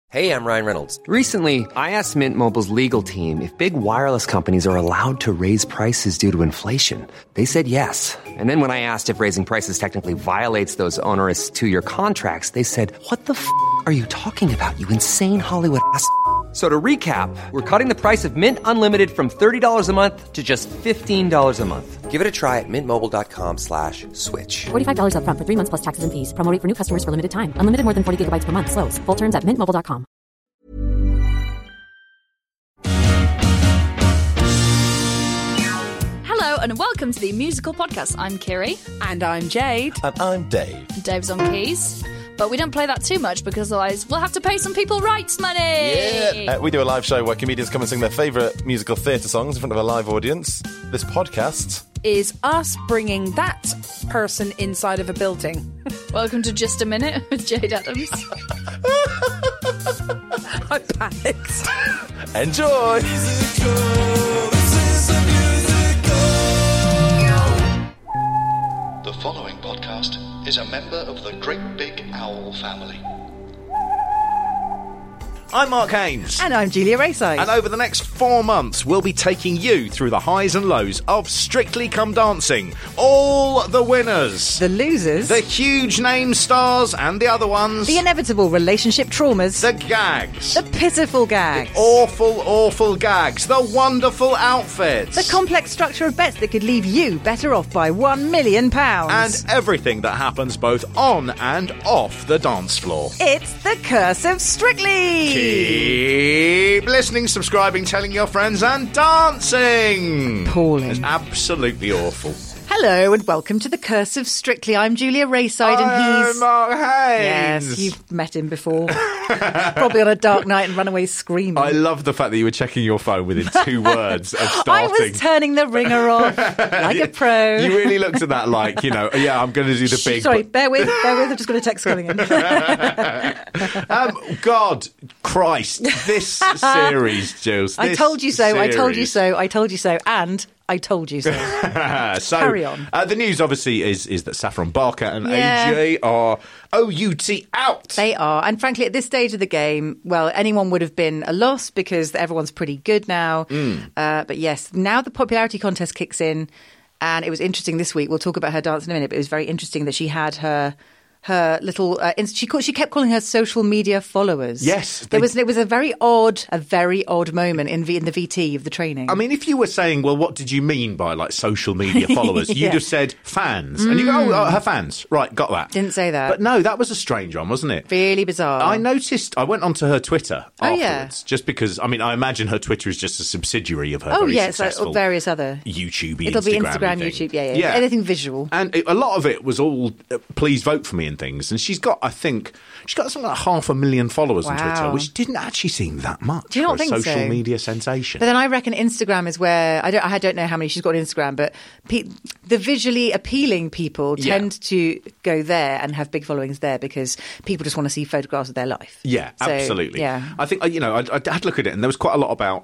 Hey, I'm Ryan Reynolds. Recently, I asked Mint Mobile's legal team if big wireless companies are allowed to raise prices due to inflation. They said yes. And then when I asked if raising prices technically violates those onerous two-year contracts, they said, "What the f*** are you talking about, you insane Hollywood ass?" So to recap, we're cutting the price of Mint Unlimited from $30 a month to just $15 a month. Give it a try at mintmobile.com/switch. $45 up front for 3 months plus taxes and fees. Promo rate for new customers for limited time. Unlimited more than 40 gigabytes per month. Slows full terms at mintmobile.com. Hello and welcome to the musical podcast. I'm Kiri. And I'm Jade. And I'm Dave. Dave's on keys. But we don't play that too much because otherwise we'll have to pay some people rights money. Yeah. We do a live show where comedians come and sing their favourite musical theatre songs in front of a live audience. This podcast is us bringing that person inside of a building. Welcome to Just a Minute with Jade Adams. I panicked. Enjoy! The following podcast is a member of the Great Big Owl family. I'm Mark Haynes. And I'm Julia Rayside. And over the next 4 months, we'll be taking you through the highs and lows of Strictly Come Dancing. All the winners. The losers. The huge name stars and the other ones. The inevitable relationship traumas. The gags. The pitiful gags. The awful, awful gags. The wonderful outfits. The complex structure of bets that could leave you better off by £1 million. And everything that happens both on and off the dance floor. It's the Curse of Strictly. Keep listening, subscribing, telling your friends, and dancing. Appalling. It's absolutely awful. Hello and welcome to the Curse of Strictly. I'm Julia Rayside and he's... Mark Haynes. Yes, you've met him before. Probably on a dark night and run away screaming. I love the fact that you were checking your phone within 2 words of starting. I was turning the ringer off like a pro. You really looked at that like, yeah, I'm going to do the big... Sorry, bear with. I've just got a text calling in. God, Christ, this series, Jules. I told you so, I told you so, I told you so, and... I told you so. So, carry on. The news, obviously, is that Saffron Barker and AJ are OUT out. They are. And frankly, at this stage of the game, well, anyone would have been a loss because everyone's pretty good now. But yes, now the popularity contest kicks in. And it was interesting this week. We'll talk about her dance in a minute. But it was very interesting that she had her little she kept calling her social media followers. Yes, it was a very odd moment in the VT of the training. I mean, if you were saying, well, what did you mean by like social media followers? You'd have said fans, and you go, oh, her fans, right? Got that? Didn't say that, but no, that was a strange one, wasn't it? Really bizarre. I noticed. I went onto her Twitter afterwards, just because. I mean, I imagine her Twitter is just a subsidiary of her. Oh yes, like various other YouTube. It'll be Instagram, YouTube, yeah, anything visual. And a lot of it was all please vote for me and things. And she's got something like 500,000 followers on Twitter, which didn't actually seem that much. Do you not think social media sensation? But then I reckon Instagram is where I don't know how many she's got on Instagram, but the visually appealing people tend to go there and have big followings there because people just want to see photographs of their life. Yeah, so, absolutely. Yeah, I think I had to look at it, and there was quite a lot about.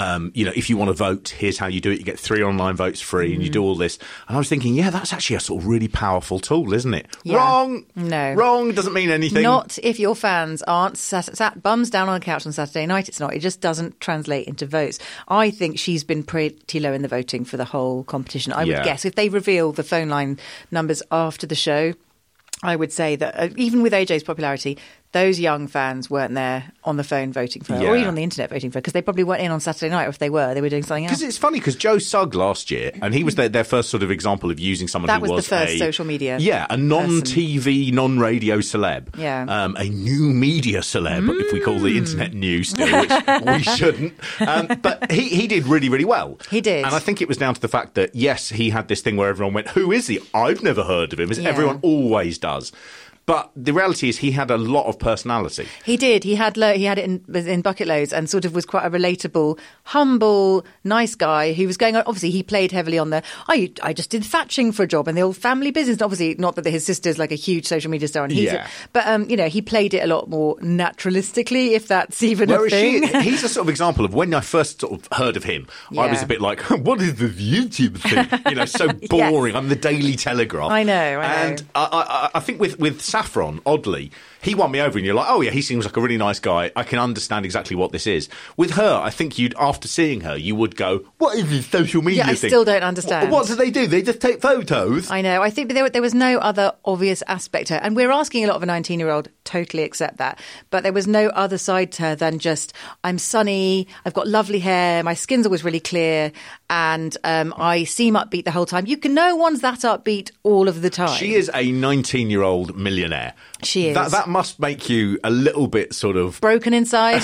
If you want to vote, here's how you do it. You get 3 online votes free and you do all this. And I was thinking, that's actually a sort of really powerful tool, isn't it? Yeah. Wrong. No. Wrong doesn't mean anything. Not if your fans aren't sat bums down on a couch on Saturday night. It's not. It just doesn't translate into votes. I think she's been pretty low in the voting for the whole competition. I would guess if they reveal the phone line numbers after the show, I would say that even with AJ's popularity, those young fans weren't there on the phone voting for her, or even on the internet voting for her, because they probably weren't in on Saturday night, or if they were doing something else. Because it's funny, because Joe Sugg last year, and he was their first sort of example of using someone who was the first social media a non-TV, non-radio celeb. Yeah. A new media celeb, if we call the internet new still, which we shouldn't. But he did really, really well. He did. And I think it was down to the fact that, yes, he had this thing where everyone went, who is he? I've never heard of him, as everyone always does. But the reality is he had a lot of personality. He did. He had it in bucket loads and sort of was quite a relatable, humble, nice guy who was going on. Obviously, he played heavily on I just did thatching for a job and the old family business. Obviously, not that his sister's like a huge social media star and he played it a lot more naturalistically, if that's even a thing. He's a sort of example of when I first sort of heard of him, I was a bit like, what is this YouTube thing? So boring. I'm the Daily Telegraph. I know. And I think with Saffron, oddly, he won me over, and you're like, oh yeah, he seems like a really nice guy. I can understand exactly what this is. With her, I think after seeing her, you would go, what is this social media thing? I still don't understand. What do they do? They just take photos? I know. I think there was no other obvious aspect to her. And we're asking a lot of a 19-year-old, totally accept that. But there was no other side to her than just, I'm sunny, I've got lovely hair, my skin's always really clear, and I seem upbeat the whole time. No one's that upbeat all of the time. She is a 19-year-old millionaire. She is. That must make you a little bit sort of... broken inside.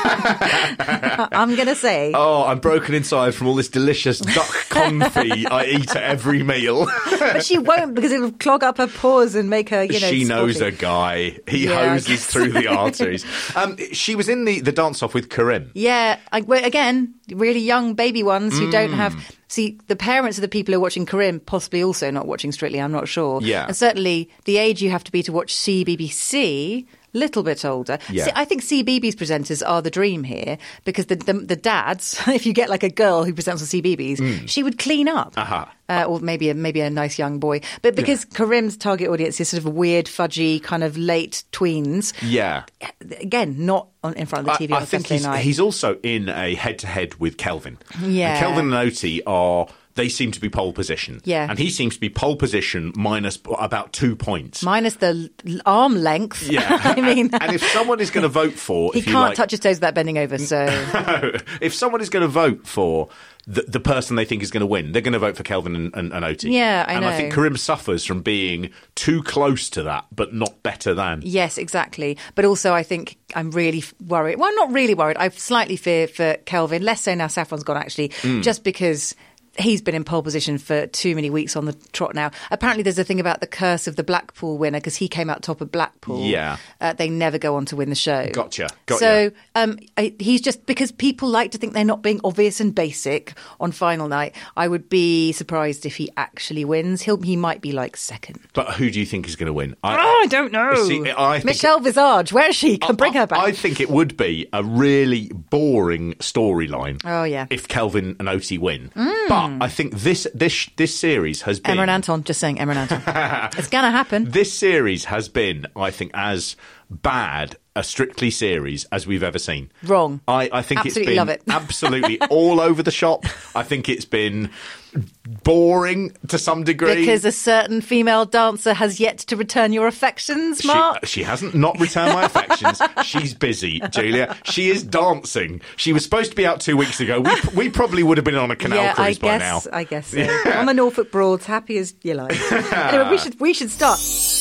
I'm going to say. Oh, I'm broken inside from all this delicious duck confit I eat at every meal. But she won't, because it'll clog up her pores and make her, She knows spotty. a guy. He hoses through the arteries. She was in the dance-off with Karim. Yeah. Again, really young baby ones who don't have... See, the parents of the people who are watching Karim possibly also not watching Strictly, I'm not sure. Yeah. And certainly the age you have to be to watch CBBC, little bit older. Yeah. See, I think CBeebies presenters are the dream here, because the dads, if you get like a girl who presents on CBeebies, she would clean up. Uh-huh. Or maybe a nice young boy. But because Karim's target audience is sort of weird, fudgy, kind of late tweens. Yeah. Again, not in front of the TV on I think Saturday night. he's also in a head-to-head with Kelvin. Yeah. And Kelvin and Oti they seem to be pole position. Yeah. And he seems to be pole position minus about 2 points. Minus the arm length. Yeah. I mean... and if someone is going to vote for... He can't touch his toes without bending over, so... If someone is going to vote for the person they think is going to win, they're going to vote for Kelvin and Oti. Yeah, I know. And I think Karim suffers from being too close to that, but not better than. Yes, exactly. But also I think I'm really worried. Well, I'm not really worried. I slightly fear for Kelvin. Less so now Saffron's gone, actually, just because... he's been in pole position for too many weeks on the trot now. Apparently there's a thing about the curse of the Blackpool winner, because he came out top of Blackpool. Yeah. They never go on to win the show. Gotcha. So he's just, because people like to think they're not being obvious and basic on final night, I would be surprised if he actually wins. He might be like second. But who do you think is going to win? I don't know. See, I think Michelle Visage, where is she? Can bring her back. I think it would be a really boring storyline. Oh, yeah. If Kelvin and Oti win. But I think this series has been... Emma and Anton, just saying, Emma and Anton. It's going to happen. This series has been, I think, as bad a Strictly series as we've ever seen. Wrong. I think Absolutely it's been love it. absolutely all over the shop. I think it's been boring to some degree. Because a certain female dancer has yet to return your affections, Mark. She hasn't not returned my affections. She's busy, Julia. She is dancing. She was supposed to be out 2 weeks ago. We probably would have been on a canal cruise by now. I guess so. On the Norfolk Broads, happy as you like. Anyway, we should start.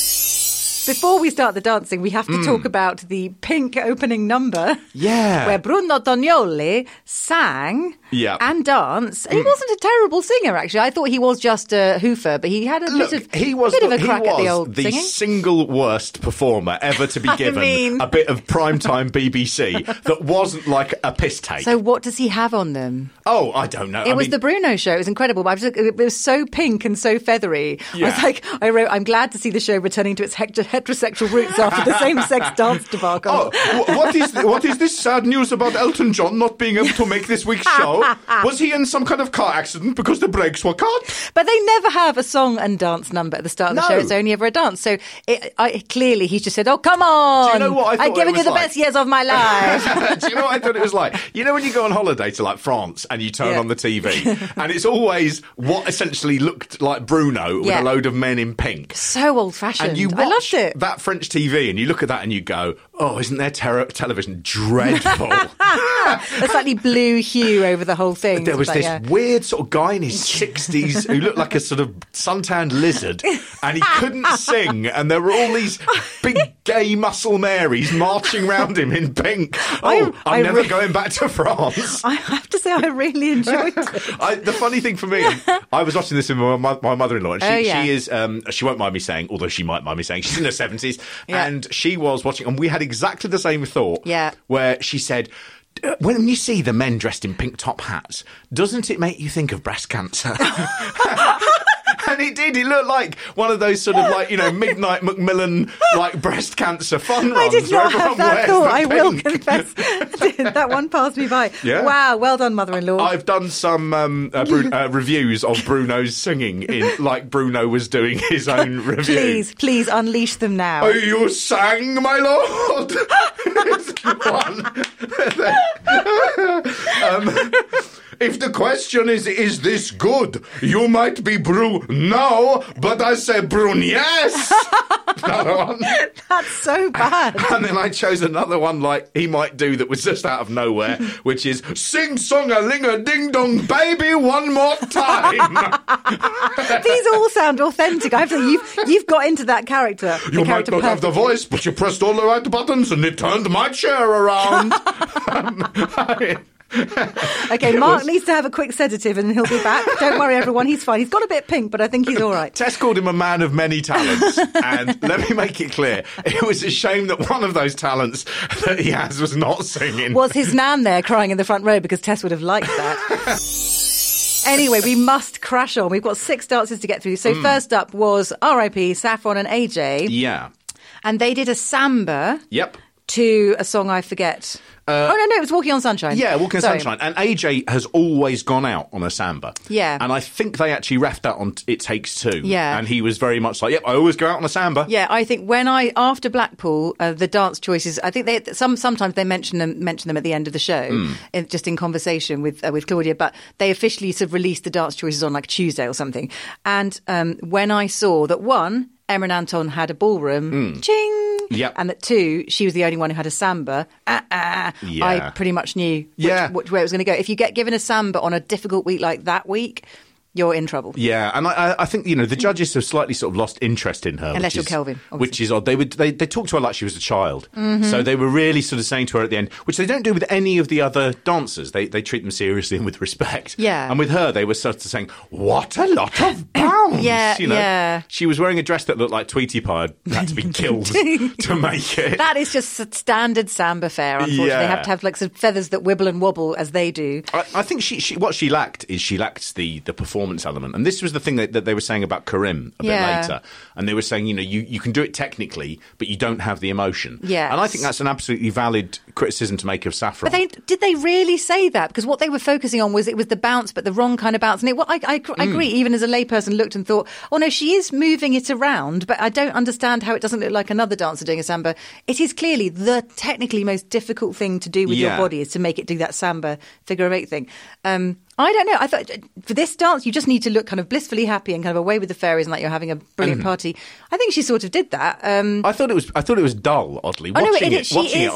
Before we start the dancing, we have to talk about the Pink opening number. Yeah. Where Bruno Tognoli sang and danced. And he wasn't a terrible singer, actually. I thought he was just a hoofer, but he had a bit of a crack at the old singing. He was the single worst performer ever to be given a bit of primetime BBC that wasn't like a piss take. So what does he have on them? Oh, I don't know. It was the Bruno show. It was incredible. But it was so pink and so feathery. Yeah. I was like, I'm glad to see the show returning to its heterosexual roots after the same-sex dance debacle. Oh, what is this sad news about Elton John not being able to make this week's show? Was he in some kind of car accident because the brakes were cut? But they never have a song and dance number at the start of the show. It's only ever a dance. So clearly he's just said, oh, come on. Do you know what I thought I've given you the best years of my life. Do you know what I thought it was like? You know when you go on holiday to like France and you turn on the TV and it's always what essentially looked like Bruno with a load of men in pink. So old-fashioned. And you I loved watch it. that French TV and you look at that and you go, oh, isn't their television dreadful? A slightly blue hue over the whole thing. There was this weird sort of guy in his 60s who looked like a sort of suntanned lizard and he couldn't sing and there were all these big gay muscle Marys marching around him in pink. I'm never going back to France. I have to say I really enjoyed it. The funny thing for me, I was watching this with my mother-in-law and she is, she won't mind me saying, although she might mind me saying, she's in her 70s and she was watching and we had exactly the same thought where she said, when you see the men dressed in pink top hats, doesn't it make you think of breast cancer? And it did. It looked like one of those sort of like, Midnight Macmillan like breast cancer fun runs. I did not have that thought. I will confess. That one passed me by. Yeah. Wow, well done, mother-in-law. I've done some reviews of Bruno's singing, like Bruno was doing his own review. Please unleash them now. You sang, my lord. If the question is this good? You might be Bru. No, but I say Brun, yes. Another one. That's so bad. And then I chose another one like he might do that was just out of nowhere, which is sing song a ling a ding dong baby one more time. These all sound authentic. I have to say, you've got into that character. You might not have the voice, but you pressed all the right buttons and it turned my chair around. Okay, Mark needs to have a quick sedative and he'll be back. Don't worry, everyone. He's fine. He's got a bit pink, but I think he's all right. Tess called him a man of many talents. And let me make it clear, it was a shame that one of those talents that he has was not singing. Was his nan there crying in the front row because Tess would have liked that? Anyway, we must crash on. We've got 6 dances to get through. So first up was R.I.P. Saffron and AJ. Yeah. And they did a samba. Yep. To a song I forget. No, it was Walking on Sunshine. Yeah, Walking on Sunshine. And AJ has always gone out on a samba. Yeah. And I think they actually reffed that on It Takes Two. Yeah. And he was very much like, yep, I always go out on a samba. Yeah, I think after Blackpool, the dance choices, I think sometimes they mention them at the end of the show, just in conversation with Claudia, but they officially sort of released the dance choices on like Tuesday or something. And when I saw that one, Emma and Anton had a ballroom, ching! Yep. And that 2, she was the only one who had a samba. I pretty much knew where it was going to go. If you get given a samba on a difficult week like that week, you're in trouble. Yeah, and I think, the judges have slightly sort of lost interest in her. Unless you're Kelvin, obviously. Which is odd. They talked to her like she was a child. Mm-hmm. So they were really sort of saying to her at the end, which they don't do with any of the other dancers. They treat them seriously and with respect. Yeah. And with her, they were sort of saying, what a lot of bounce. Yeah. She was wearing a dress that looked like Tweety Pie had to be killed to make it. That is just standard samba fare, unfortunately. Yeah. They have to have like some feathers that wibble and wobble as they do. I think what she lacked the performance element, and this was the thing that they were saying about Karim a bit later, and they were saying you can do it technically but you don't have the emotion. Yes. And I think that's an absolutely valid criticism to make of Saffron. But did they really say that? Because what they were focusing on was it was the bounce, but the wrong kind of bounce. And I agree, even as a layperson looked and thought, oh no, she is moving it around, but I don't understand how it doesn't look like another dancer doing a samba. It is clearly the technically most difficult thing to do with your body is to make it do that samba figure of 8 thing. I don't know. I thought for this dance, you just need to look kind of blissfully happy and kind of away with the fairies and like you're having a brilliant party. I think she sort of did that. I thought it was dull. Oddly, watching it,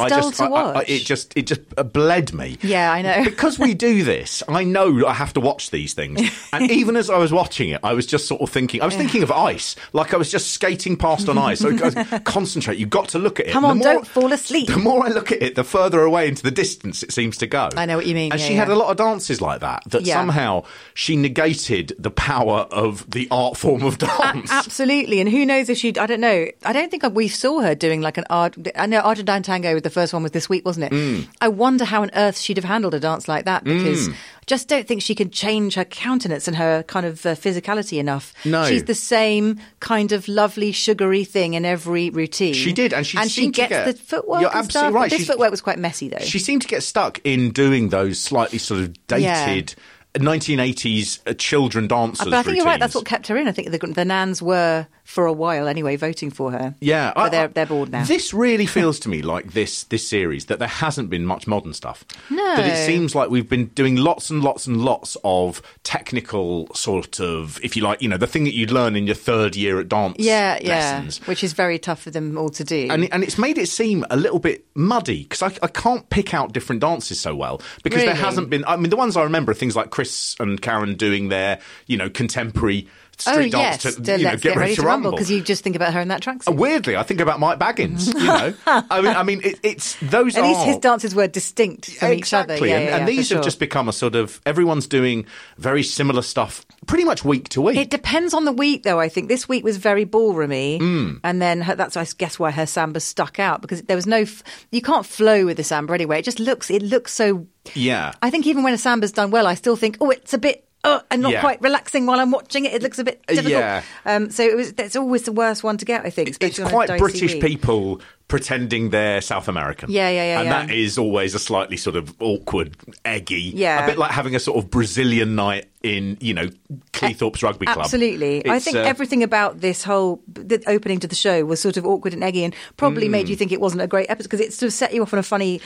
it just bled me. Yeah, I know. Because we do this, I know I have to watch these things. And even as I was watching it, I was just sort of thinking. I was thinking of ice, like I was just skating past on ice. So concentrate. You've got to look at it. Come on, don't fall asleep. The more I look at it, the further away into the distance it seems to go. I know what you mean. And she had a lot of dances like that. Somehow she negated the power of the art form of dance. Absolutely. And who knows if I don't know. I don't think we saw her doing like I know Argentine Tango, the first one was this week, wasn't it? I wonder how on earth she'd have handled a dance like that because I just don't think she can change her countenance and her kind of physicality enough. No. She's the same kind of lovely, sugary thing in every routine. She did. And she gets the footwork You're and absolutely stuff. right. This footwork was quite messy, though. She seemed to get stuck in doing those slightly sort of dated 1980s children dancers. But I think routines. you're right. That's what kept her in. I think the nans were, for a while anyway, voting for her. Yeah, but they're bored now. This really feels to me like this series that there hasn't been much modern stuff. No, that it seems like we've been doing lots and lots and lots of technical sort of, if you like, the thing that you'd learn in your 3rd year at dance lessons, which is very tough for them all to do. And it's made it seem a little bit muddy because I can't pick out different dances so well because there hasn't been. I mean, the ones I remember are things like Chris and Karen doing their contemporary street dance to get ready to rumble because you just think about her in that tracksuit. Weirdly, I think about Mike Baggins. I mean, it's those. At least his dances were distinct from each other. And these have just become a sort of everyone's doing very similar stuff, pretty much week to week. It depends on the week, though. I think this week was very ballroomy, and then that's I guess why her samba stuck out because there was no. You can't flow with the samba anyway. It looks so. Yeah. I think even when a samba's done well, I still think, it's a bit. And not quite relaxing while I'm watching it. It looks a bit difficult. Yeah. So it's always the worst one to get, I think. It's quite British people pretending they're South American. Yeah. And that is always a slightly sort of awkward, eggy. Yeah. A bit like having a sort of Brazilian night in, Cleethorpes Rugby Club. Absolutely. I think everything about the opening to the show was sort of awkward and eggy and probably made you think it wasn't a great episode because it sort of set you off on a funny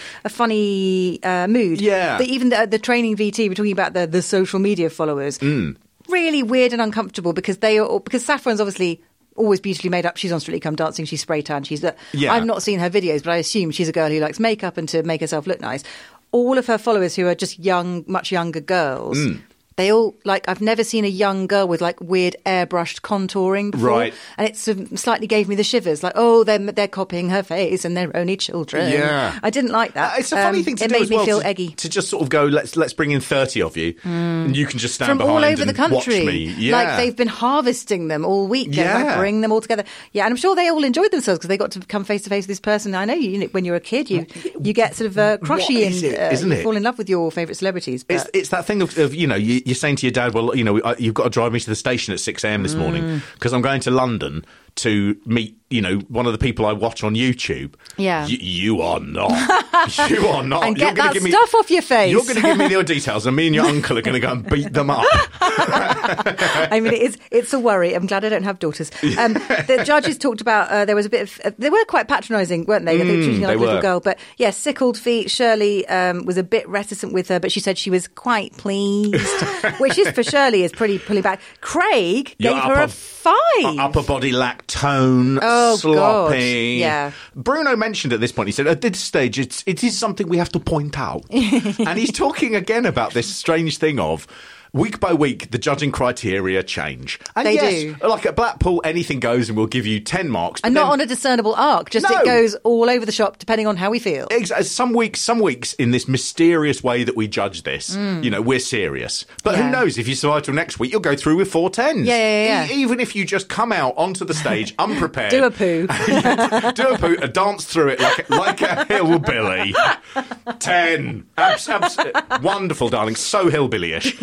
mood. Yeah. Even the training VT, we're talking about the social media followers. Really weird and uncomfortable because Saffron's obviously always beautifully made up. She's on Strictly Come Dancing. She's spray tan. I've not seen her videos, but I assume she's a girl who likes makeup and to make herself look nice. All of her followers who are just much younger girls, they all, I've never seen a young girl with, weird airbrushed contouring before. Right. And it sort of slightly gave me the shivers. They're copying her face and they're only children. Yeah. I didn't like that. It's a funny thing to do It made as me well, feel eggy. To just sort of go, let's bring in 30 of you, and you can just stand From behind all over and the country. watch me. Yeah. They've been harvesting them all week. Yeah. Bring them all together. Yeah, and I'm sure they all enjoyed themselves because they got to come face to face with this person. I know when you're a kid, you get sort of crushy and isn't it? fall in love with your favourite celebrities. But It's that thing of you're saying to your dad, well, you've got to drive me to the station at 6 a.m. this morning because I'm going to London to meet, one of the people I watch on YouTube. Yeah. You are not. You are not. And get that stuff off your face. You're going to give me your details and me and your uncle are going to go and beat them up. I mean, it's a worry. I'm glad I don't have daughters. The judges talked about, there was a bit of, they were quite patronising, weren't they? They were treating her like a little girl. But yeah, sickled feet. Shirley was a bit reticent with her, but she said she was quite pleased, which is for Shirley is pretty pulling back. Craig gave her a 5. Upper body lack tone, sloppy. God. Yeah. Bruno mentioned at this point, he said, at this stage, it is something we have to point out. And he's talking again about this strange thing of, week by week, the judging criteria change. And they yes, do. Like at Blackpool, anything goes and we'll give you 10 marks. And not on a discernible arc, just it goes all over the shop depending on how we feel. Some weeks in this mysterious way that we judge this, we're serious. But who knows, if you survive till next week, you'll go through with 4 10s. Yeah. Even if you just come out onto the stage unprepared. Do a poo. Dance through it like a hillbilly. 10. Wonderful, darling. So hillbilly-ish.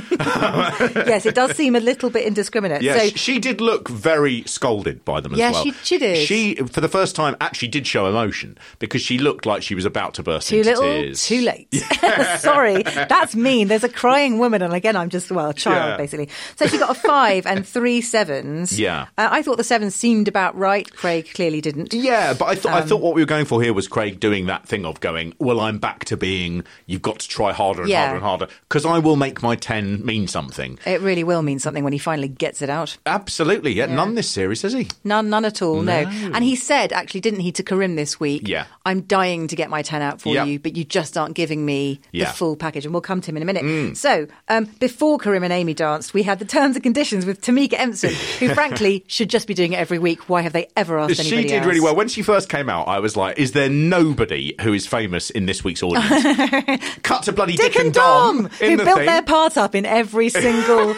Yes, it does seem a little bit indiscriminate. Yeah, so, she did look very scolded by them as well. Yeah, she did. She, for the first time, actually did show emotion because she looked like she was about to burst into tears. Too late. Sorry, that's mean. There's a crying woman, and again, I'm just, a child, basically. So she got a 5 and 3 7s. Yeah. I thought the 7s seemed about right. Craig clearly didn't. Yeah, but I thought what we were going for here was Craig doing that thing of going, well, I'm back to being, you've got to try harder and harder and harder, because I will make my 10 mean something. It really will mean something when he finally gets it out. Absolutely, yeah. None this series, has he? None at all, no. And he said, actually, didn't he, to Karim this week, I'm dying to get my 10 out for you, but you just aren't giving me the full package. And we'll come to him in a minute. So, before Karim and Amy danced, we had the terms and conditions with Tamika Empson, who, frankly, should just be doing it every week. Why have they ever asked anybody else? She did really well. When she first came out, I was like, is there nobody who is famous in this week's audience? Cut to bloody Dick and Dom who built their part up in every single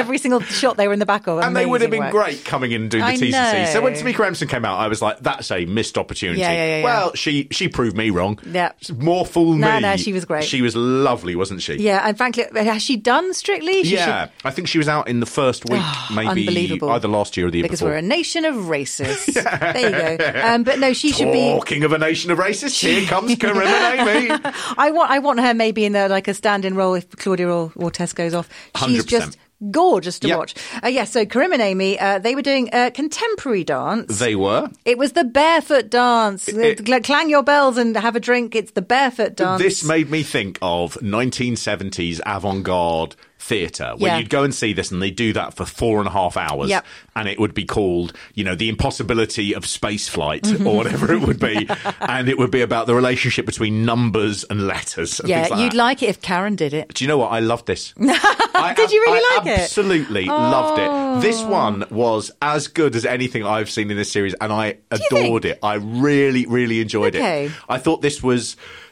shot they were in the back of. And they would have been work. Great coming in and doing the T&C. So when Tamika Empson came out, I was like, that's a missed opportunity. Yeah. Well, she proved me wrong. Yeah. More fool me. No, she was great. She was lovely, wasn't she? Yeah, and frankly, has she done Strictly? I think she was out in the first week, maybe either last year or the year because before. We're a nation of racists. There you go. But no, she should be... Talking of a nation of racists, here comes Karim and Amy. I want her maybe in a stand-in role if Claudia or Tess goes off. She's 100%. just gorgeous to watch. So Karim and Amy, they were doing a contemporary dance. They were. It was the barefoot dance. Clang your bells and have a drink. It's the barefoot dance. This made me think of 1970s avant-garde theatre, where you'd go and see this and they do that for 4.5 hours, and it would be called, the impossibility of space flight or whatever it would be, and it would be about the relationship between numbers and letters. And things like you'd that. like it if Karen did it. Do you know what? I loved this. Did you really like it? I absolutely loved it. This one was as good as anything I've seen in this series, and I adored it. I really, really enjoyed it. I thought this was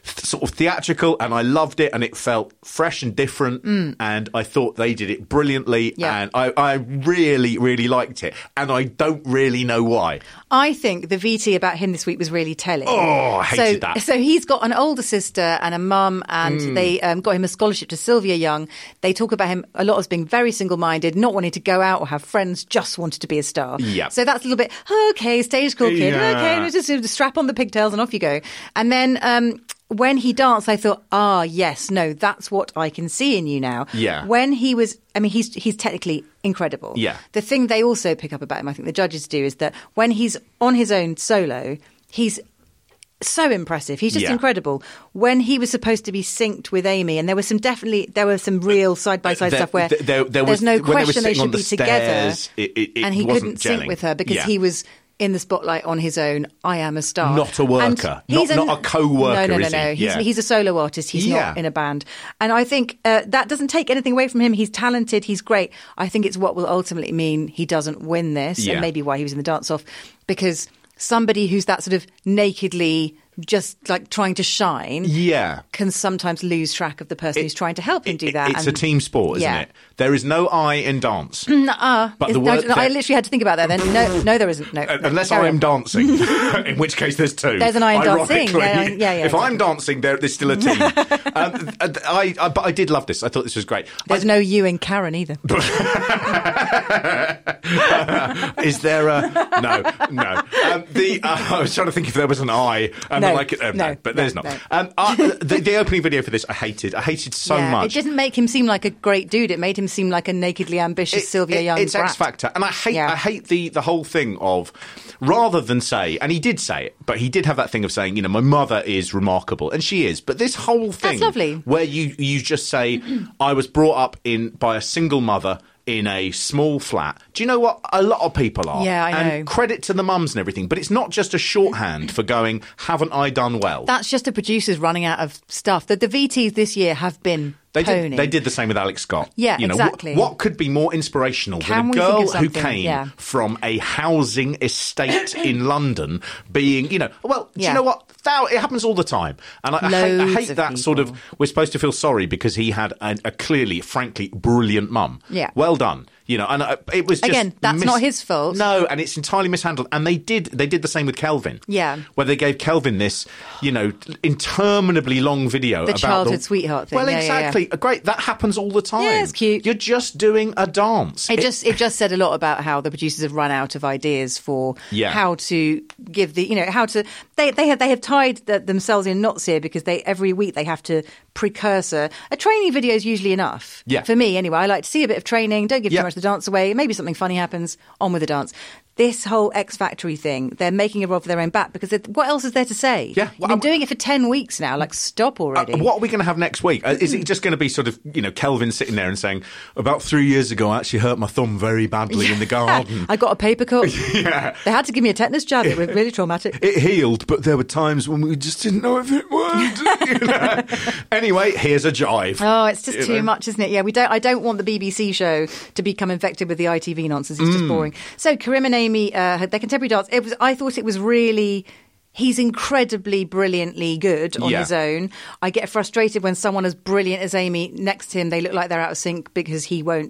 sort of theatrical, and I loved it, and it felt fresh and different, and I thought they did it brilliantly, and I really, really liked it, and I don't really know why. I think the VT about him this week was really telling. Oh, I hated that. So he's got an older sister and a mum, and they got him a scholarship to Sylvia Young. They talk about him a lot as being very single-minded, not wanting to go out or have friends, just wanted to be a star. Yeah. So that's a little bit, okay, stage school kid, okay, just strap on the pigtails and off you go. And then when he danced, I thought, yes, no, that's what I can see in you now. Yeah. When he was, I mean, he's technically incredible. Yeah. The thing they also pick up about him, I think the judges do, is that when he's on his own solo, he's so impressive. He's just incredible. When he was supposed to be synced with Amy, and there was some real side-by-side stuff where there's no question they should be together, and he couldn't sync with her because he was in the spotlight on his own. I am a star. Not a worker. Not a co-worker, No. He's a solo artist. He's not in a band. And I think that doesn't take anything away from him. He's talented. He's great. I think it's what will ultimately mean he doesn't win this, and maybe why he was in the dance-off, because somebody who's that sort of nakedly just like trying to shine can sometimes lose track of the person who's trying to help him do that. It's a team sport, isn't it? There is no I in dance. But I literally had to think about that then. No, there isn't. No, unless I am dancing, in which case there's two. There's an I in dancing. If I'm dancing, there's still a team. But I did love this. I thought this was great. There's no you in Karen either. Is there a... No. I was trying to think if there was an I. But there's not. The opening video for this, I hated so much. It didn't make him seem like a great dude. It made him seem like a nakedly ambitious Sylvia Young It's brat. X Factor. And I hate the whole thing of, rather than say, and he did say it, but he did have that thing of saying, my mother is remarkable, and she is. But this whole thing, that's lovely, where you just say, I was brought up by a single mother in a small flat. Do you know what? A lot of people are. Yeah, I know. And credit to the mums and everything, but it's not just a shorthand for going, haven't I done well? That's just the producers running out of stuff. The VTs this year have been pony. They did the same with Alex Scott. Yeah, exactly. What could be more inspirational than a girl who came from a housing estate in London being, do you know what? It happens all the time. And I hate that sort of, we're supposed to feel sorry because he had a clearly, frankly, brilliant mum. Yeah. Well done. And it was just... Again, that's not his fault. No, and it's entirely mishandled. And they did the same with Kelvin. Yeah. Where they gave Kelvin this, interminably long video about... The childhood sweetheart thing. Well, exactly. Yeah. Great. That happens all the time. Yeah, it's cute. You're just doing a dance. It just said a lot about how the producers have run out of ideas for how to give the... how to... They have tied themselves in knots here because every week they have to precursor. A training video is usually enough. Yeah. For me, anyway. I like to see a bit of training. Don't give too much of the dance away. Maybe something funny happens. On with the dance. This whole X Factory thing, they're making a rod for their own back because what else is there to say? Yeah. You've been doing it for 10 weeks now. Stop already. What are we going to have next week? Is it just going to be sort of, Kelvin sitting there and saying, about 3 years ago, I actually hurt my thumb very badly in the garden. I got a paper cut. Yeah. They had to give me a tetanus jab. It was really traumatic. It healed, but there were times when we just didn't know if it would. Anyway, here's a jive. Oh, it's just too much, isn't it? Yeah, I don't want the BBC show to become infected with the ITV nonsense. It's just boring. So Karim and Amy, their contemporary dance. I thought it was really. He's incredibly brilliantly good on his own. I get frustrated when someone as brilliant as Amy next to him, they look like they're out of sync because he won't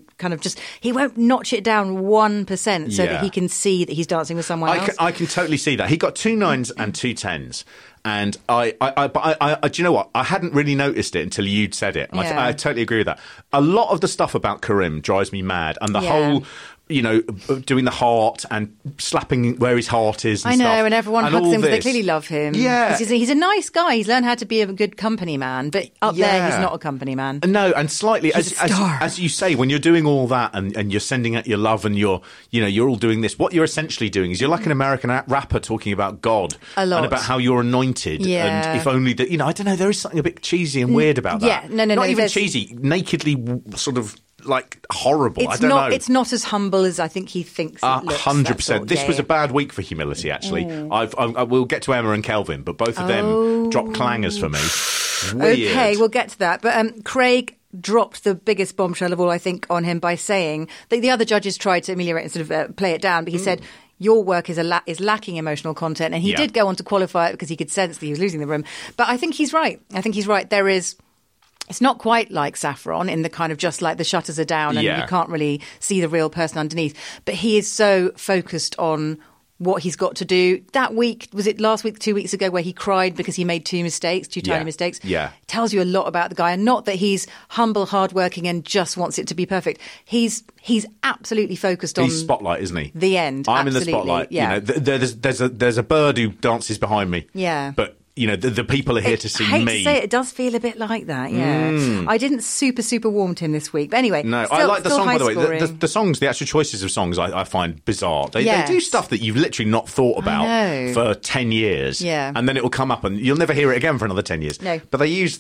notch it down 1% so that he can see that he's dancing with someone else. I can totally see that. He got 2 9s and 2 10s. And I do you know what? I hadn't really noticed it until you'd said it. I totally agree with that. A lot of the stuff about Karim drives me mad, and the whole, doing the heart and slapping where his heart is. And and everyone hugs him because they clearly love him. Yeah, he's a nice guy. He's learned how to be a good company man, but up there he's not a company man. No, and slightly he's as you say, when you're doing all that and you're sending out your love and you're all doing this, what you're essentially doing is you're like an American rapper talking about God a lot and about how you're anointed. Yeah. And if only that, I don't know, there is something a bit cheesy and weird about that. Yeah, no. Not even cheesy, nakedly sort of like horrible. I don't know. It's not as humble as I think he thinks it looks. 100%. This was a bad week for humility, actually. I will get to Emma and Kelvin, but both of them dropped clangers for me. Weird. Okay, we'll get to that. But Craig dropped the biggest bombshell of all, I think, on him by saying that the other judges tried to ameliorate and sort of play it down, but he said, your work is lacking emotional content. And he did go on to qualify it because he could sense that he was losing the room. But I think he's right. There is... It's not quite like Saffron in the kind of just like the shutters are down and you can't really see the real person underneath. But he is so focused on what he's got to do. That week, was it last week, 2 weeks ago, where he cried because he made two tiny mistakes? Yeah. Tells you a lot about the guy. And not that he's humble, hardworking and just wants it to be perfect. He's absolutely focused on... He's spotlight, isn't he? The end. I'm absolutely. in the spotlight. Yeah. You know, there's a bird who dances behind me. Yeah. But... You know, the people are here to see I hate me. To say it does feel a bit like that, yeah. I didn't super warm to him this week. But anyway, no, still, I like the song, by the way. scoring. The songs, the actual choices of songs, I find bizarre. They do stuff that you've literally not thought about for 10 years. Yeah. And then it will come up and you'll never hear it again for another 10 years. No. But they used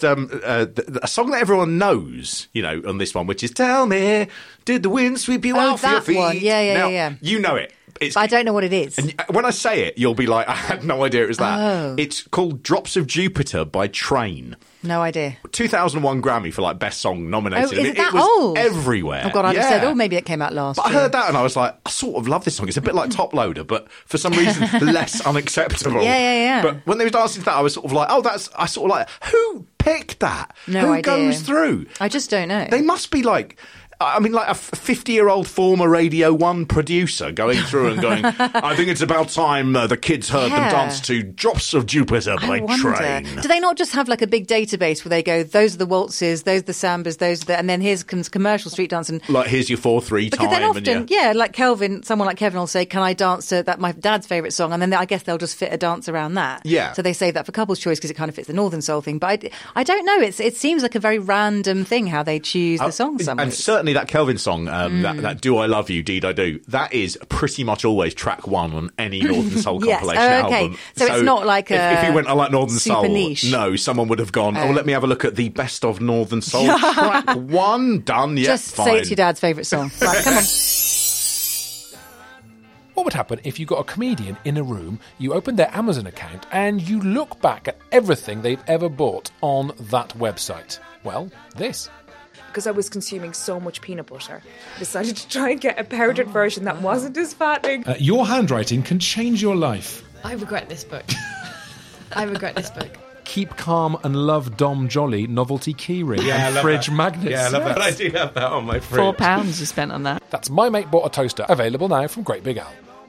a song that everyone knows, you know, on this one, which is Tell Me, Did the Wind Sweep You Off Your Feet? One. Yeah. Now, you know it. But I don't know what it is. And when I say it, you'll be like, I had no idea it was that. Oh. It's called Drops of Jupiter by Train. No idea. 2001 Grammy for like best song nominated. Oh, is it that was old? Everywhere. Oh God, I'd have said, maybe it came out last year. I heard that and I was like, I sort of love this song. It's a bit like Top Loader, but for some reason less unacceptable. Yeah. But when they were dancing to that, I was sort of like, I sort of like, who picked that? No who idea. goes through? I just don't know. They must be like... I mean, like a 50-year-old former Radio 1 producer going through and going, I think it's about time the kids heard them dance to Drops of Jupiter by Train. Do they not just have like a big database where they go, those are the waltzes, those are the sambas, and then here's comes commercial street dancing? Like, here's your 4/3 because time. Then often, like someone like Kevin will say, can I dance to that my dad's favourite song? And then I guess they'll just fit a dance around that. Yeah. So they save that for couple's choice because it kind of fits the Northern Soul thing. But I don't know. It seems like a very random thing how they choose the songs. And certainly that Kelvin song, that Do I Love You, Deed I Do, that is pretty much always track one on any Northern Soul compilation album. So it's not like if you went, I like Northern Soul, niche. No, someone would have gone, let me have a look at the best of Northern Soul. Track one, done, Just fine. say it's your dad's favourite song. Right, come on. What would happen if you got a comedian in a room, you opened their Amazon account, and you look back at everything they've ever bought on that website? Well, this. Because I was consuming so much peanut butter, I decided to try and get a powdered version that wasn't as fattening. Your handwriting can change your life. I regret this book. Keep Calm and Love Dom Jolly novelty keyring and fridge magnets. Yeah, I love that. I do have that on my fridge. £4 you spent on that. That's My Mate Bought a Toaster, available now from Great Big Al.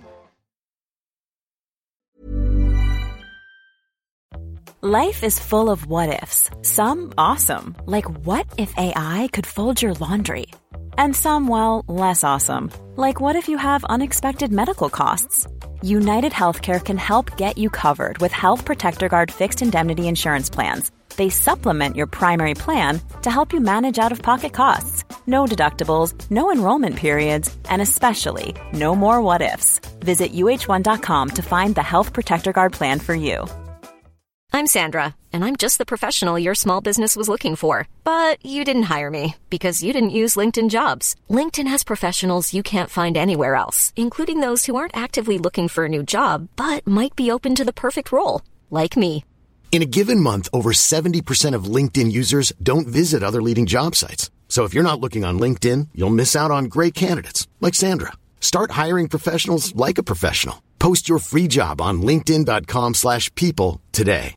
Life is full of what-ifs. Some awesome, like what if AI could fold your laundry? And some, well, less awesome, like what if you have unexpected medical costs? United Healthcare can help get you covered with Health Protector Guard fixed indemnity insurance plans. They supplement your primary plan to help you manage out-of-pocket costs. No deductibles, no enrollment periods, and especially no more what-ifs. Visit uh1.com to find the Health Protector Guard plan for you. I'm Sandra, and I'm just the professional your small business was looking for. But you didn't hire me because you didn't use LinkedIn Jobs. LinkedIn has professionals you can't find anywhere else, including those who aren't actively looking for a new job, but might be open to the perfect role, like me. In a given month, over 70% of LinkedIn users don't visit other leading job sites. So if you're not looking on LinkedIn, you'll miss out on great candidates, like Sandra. Start hiring professionals like a professional. Post your free job on linkedin.com/people today.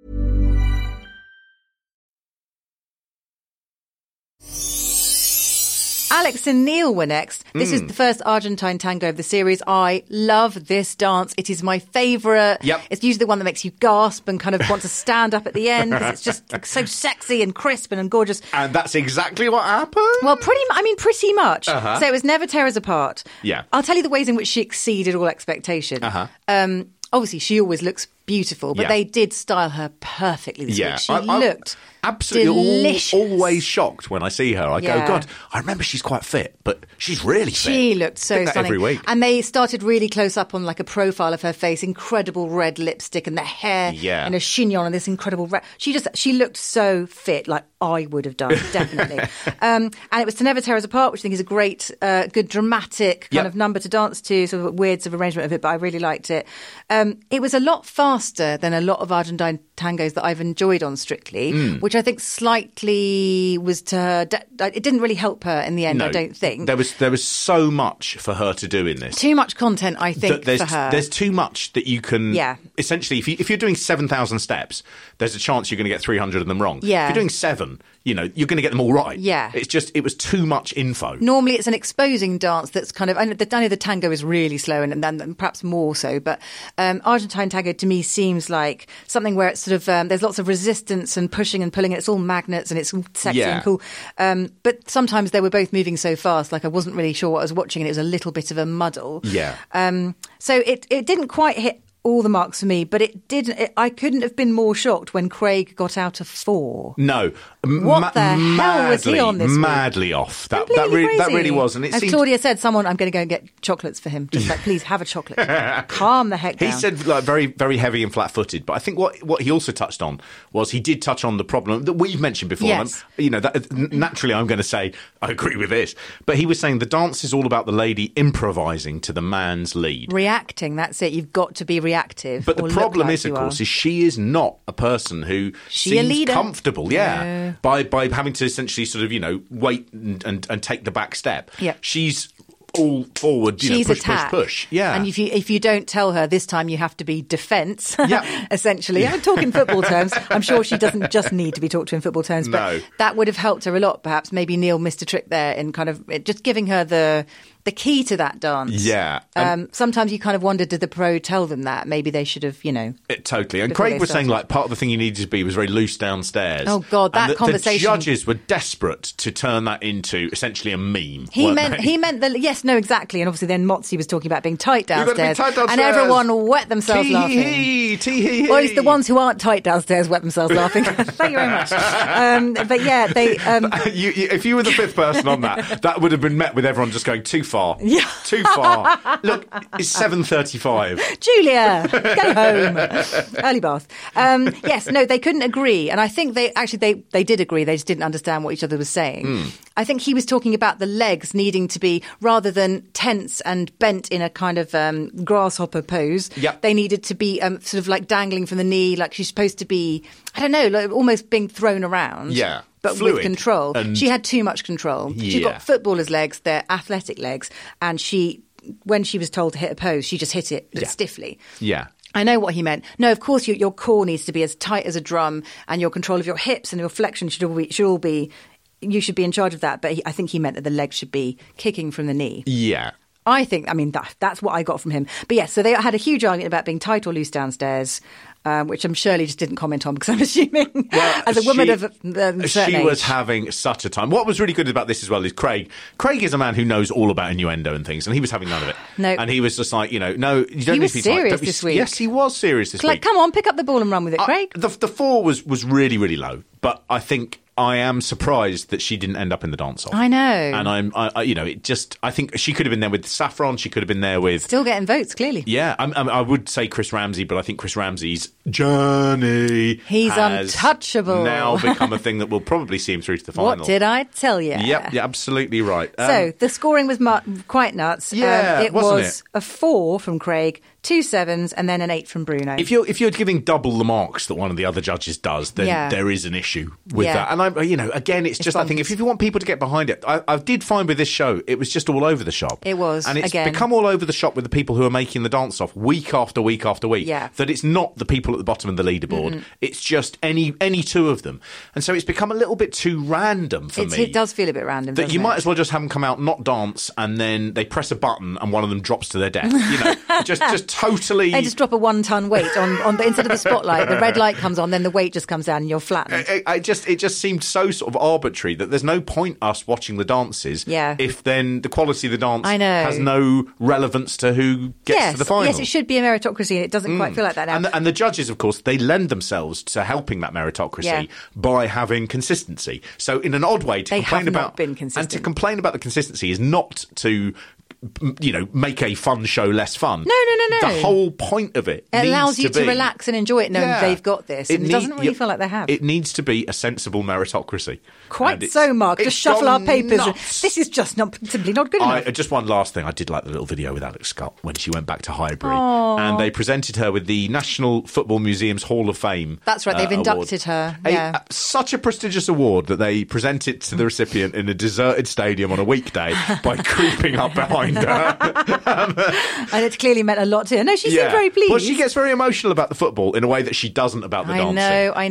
Alex and Neil were next. This is the first Argentine tango of the series. I love this dance. It is my favourite. Yep. It's usually the one that makes you gasp and kind of want to stand up at the end because it's just so sexy and crisp and gorgeous. And that's exactly what happened? Well, pretty much. So it was Never Tear Us Apart. Yeah. I'll tell you the ways in which she exceeded all expectation. Obviously, she always looks beautiful, but they did style her perfectly this week. She looked absolutely delicious. Always shocked when I see her. I go, God, I remember she's quite fit, but she's really fit. She looked so stunning. Every week. And they started really close up on like a profile of her face, incredible red lipstick and the hair and a chignon and this incredible she looked so fit, like I would have done, definitely. And it was To Never Tear Us Apart, which I think is a great, good dramatic kind of number to dance to, sort of weird sort of arrangement of it, but I really liked it. It was a lot faster than a lot of Argentine tangos that I've enjoyed on Strictly, which I think slightly was to her. It didn't really help her in the end, I don't think. There was so much for her to do in this. Too much content, I think, for her. There's too much that you can... Essentially, if you're doing 7,000 steps, there's a chance you're going to get 300 of them wrong. Yeah. If you're doing 7, you're going to get them all right. Yeah. It was too much info. Normally it's an exposing dance that's kind of... I know the tango is really slow and then perhaps more so, but Argentine tango to me seems like something where it's sort of... there's lots of resistance and pushing and pulling, and it's all magnets and it's all sexy and cool. But sometimes they were both moving so fast, like I wasn't really sure what I was watching, and it was a little bit of a muddle. Yeah. So it didn't quite hit all the marks for me, but it didn't. I couldn't have been more shocked when Craig got out of 4. No, what the hell was he on this week? Madly off. That crazy. really was. And it as seemed... Claudia said, I'm going to go and get chocolates for him. Just like, please have a chocolate. Calm the heck down. He said like very, very heavy and flat-footed. But I think what he also touched on was he did touch on the problem that we've mentioned before. Yes. Naturally, I'm going to say I agree with this. But he was saying the dance is all about the lady improvising to the man's lead. Reacting, that's it. You've got to be reactive. But the problem is, of course, is she is not a person who seems comfortable, by having to essentially sort of, wait and take the back step. Yeah. She's all forward, she's push. Yeah. And if you don't tell her this time you have to be defence, essentially. I'm talking football terms. I'm sure she doesn't just need to be talked to in football terms, but that would have helped her a lot, perhaps. Maybe Neil missed a trick there in kind of just giving her the key to that dance. Yeah. Sometimes you kind of wonder, did the pro tell them that? Maybe they should have, Totally. And Craig was saying, like, part of the thing you needed to be was very loose downstairs. Oh, God, that conversation. The judges were desperate to turn that into essentially a meme. He meant that, yes, no, exactly. And obviously then Motzi was talking about being tight downstairs. Tight downstairs. And everyone wet themselves laughing. Tee-hee-hee. Or at least the ones who aren't tight downstairs wet themselves laughing. Thank you very much. But yeah, they... if you were the fifth person on that would have been met with everyone just going too far. Yeah. Too far. Look, it's 7:35. Julia, go home. Early bath. Yes, no, they couldn't agree. And I think they did agree. They just didn't understand what each other was saying. I think he was talking about the legs needing to be, rather than tense and bent in a kind of grasshopper pose, they needed to be sort of like dangling from the knee, like she's supposed to be, I don't know, like almost being thrown around. Yeah. But fluid. With control. And she had too much control. Yeah. She's got footballer's legs, they're athletic legs, and when she was told to hit a pose, she just hit it stiffly. Yeah. I know what he meant. No, of course, your core needs to be as tight as a drum, and your control of your hips and your flexion should all be you should be in charge of that. But I think he meant that the legs should be kicking from the knee. Yeah. That's what I got from him. But yes, so they had a huge argument about being tight or loose downstairs, which I'm Shirley just didn't comment on because I'm assuming as a woman of a certain she age. was having such a time. What was really good about this as well is Craig. Craig is a man who knows all about innuendo and things, and he was having none of it. No. And he was just like, no, you don't need to be He was serious tight. this week. Yes, he was serious this week. Come on, pick up the ball and run with it, Craig. The 4 was really, really low, but I think I am surprised that she didn't end up in the dance-off. I know. And I think she could have been there with Saffron. She could have been there with... Still getting votes, clearly. Yeah. I would say Chris Ramsey, but I think Chris Ramsey's journey He's has untouchable. now become a thing that will probably see him through to the final. What did I tell you? Yep, you're absolutely right. So, the scoring was quite nuts. Yeah, it was a 4 from Craig, 2 7s, and then an 8 from Bruno. If you're giving double the marks that one of the other judges does, then there is an issue with that. And again, it's just I think if you want people to get behind it, I did find with this show it was just all over the shop. It was, and it's become all over the shop with the people who are making the dance off week after week after week. Yeah. That it's not the people at the bottom of the leaderboard; it's just any two of them, and so it's become a little bit too random for me. It does feel a bit random. That you might as well just have them come out, not dance, and then they press a button and one of them drops to their death. Just totally. They just drop a 1-ton weight on instead of the spotlight. The red light comes on, then the weight just comes down and you're flattened. It just seemed so sort of arbitrary that there's no point us watching the dances if then the quality of the dance has no relevance to who gets to the final. Yes, it should be a meritocracy, and it doesn't quite feel like that now. And the judges, of course, they lend themselves to helping that meritocracy by having consistency. So in an odd way, to complain about the consistency is not to make a fun show less fun. No. The whole point of it allows you to be, relax and enjoy it knowing they've got this. And it doesn't really feel like they have. It needs to be a sensible meritocracy. Quite so, Mark. Just shuffle our papers. Nuts. This is just simply not good enough. Just one last thing. I did like the little video with Alex Scott when she went back to Highbury. Aww. And they presented her with the National Football Museum's Hall of Fame. That's right. They've inducted her. Yeah. Such a prestigious award that they present it to the recipient in a deserted stadium on a weekday by creeping up behind her. And it's clearly meant a lot to her. No, she seemed very pleased. Well, she gets very emotional about the football in a way that she doesn't about the dancing. I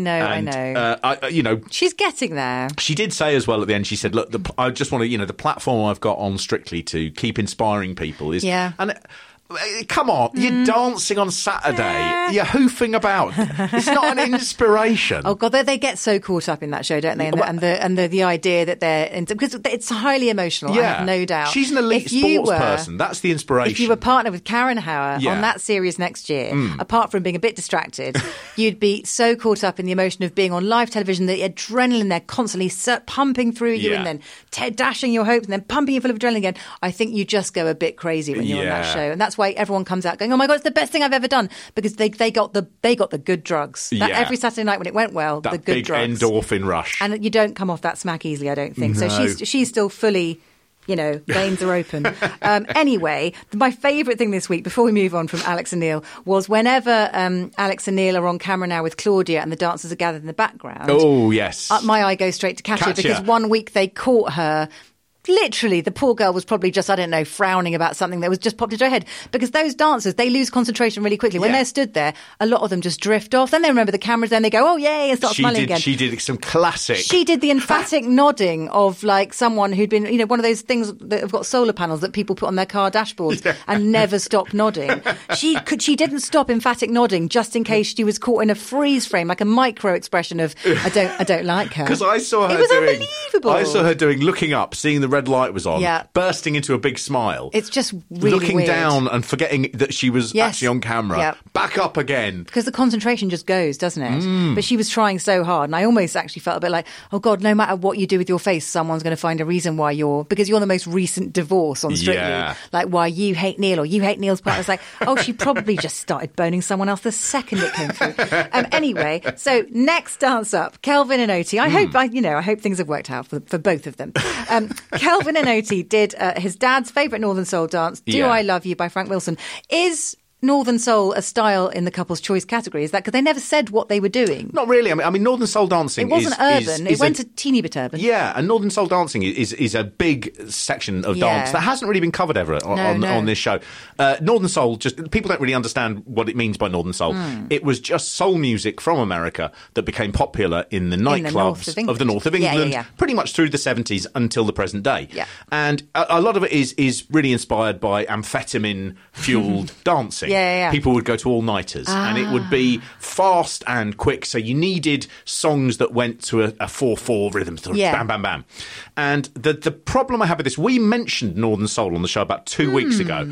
know. She's getting there. She did say as well at the end, she said, look, I just want to, the platform I've got on Strictly to keep inspiring people is... Yeah. And come on, you're dancing on Saturday. You're hoofing about. It's not an inspiration. Oh God, they get so caught up in that show, don't they? And the idea that they're because it's highly emotional. I have no doubt. She's an elite sports person. That's the inspiration. If you were partnered with Karen Hauer on that series next year, apart from being a bit distracted, you'd be so caught up in the emotion of being on live television, the adrenaline they're constantly pumping through you, and then dashing your hopes, and then pumping you full of adrenaline again. I think you just go a bit crazy when you're on that show, and that's why everyone comes out going, "Oh my God, it's the best thing I've ever done," because they got the good drugs. Every Saturday night when it went well, the good big drugs, endorphin rush, and you don't come off that smack easily. I don't think so. She's still fully. Veins are open. Anyway, my favourite thing this week, before we move on from Alex and Neil, was whenever Alex and Neil are on camera now with Claudia and the dancers are gathered in the background. Oh, yes. My eye goes straight to Katya because one week they caught her. Literally, the poor girl was probably just, frowning about something that was just popped into her head. Because those dancers, they lose concentration really quickly. When they're stood there, a lot of them just drift off. Then they remember the cameras, then they go, oh, yay, and start smiling again. She did some classic. She did the emphatic nodding of someone who'd been, one of those things that have got solar panels that people put on their car dashboards and never stop nodding. She didn't stop emphatic nodding just in case she was caught in a freeze frame, like a micro expression of, I don't like her. Because I saw her unbelievable. I saw her looking up, seeing the red light was on, bursting into a big smile. It's just really looking weird. Down and forgetting that she was actually on camera. Back up again. Because the concentration just goes, doesn't it? But she was trying so hard, and I almost actually felt a bit like, oh God, no matter what you do with your face, someone's going to find a reason why because you're the most recent divorce on Strictly. Like why you hate Neil or you hate Neil's partner. It's like, oh, she probably just started boning someone else the second it came through. Anyway, so next dance up, Kelvin and Oti. I hope things have worked out for both of them. Kelvin and Oti did his dad's favourite Northern Soul dance, Do I Love You by Frank Wilson. Is Northern Soul a style in the couple's choice category? Is that because they never said what they were doing? Not really. I mean Northern Soul dancing. It wasn't urban. It went a teeny bit urban. Yeah, and Northern Soul dancing is a big section of dance that hasn't really been covered ever on this show. Northern Soul, just people don't really understand what it means by Northern Soul. It was just soul music from America that became popular in the nightclubs of the north of England, pretty much through the 70s until the present day. Yeah. And a lot of it is really inspired by amphetamine fueled dancing. People would go to all-nighters and it would be fast and quick. So you needed songs that went to a 4/4 rhythm, sort of bam, bam, bam. And the problem I have with this, we mentioned Northern Soul on the show about 2 weeks ago.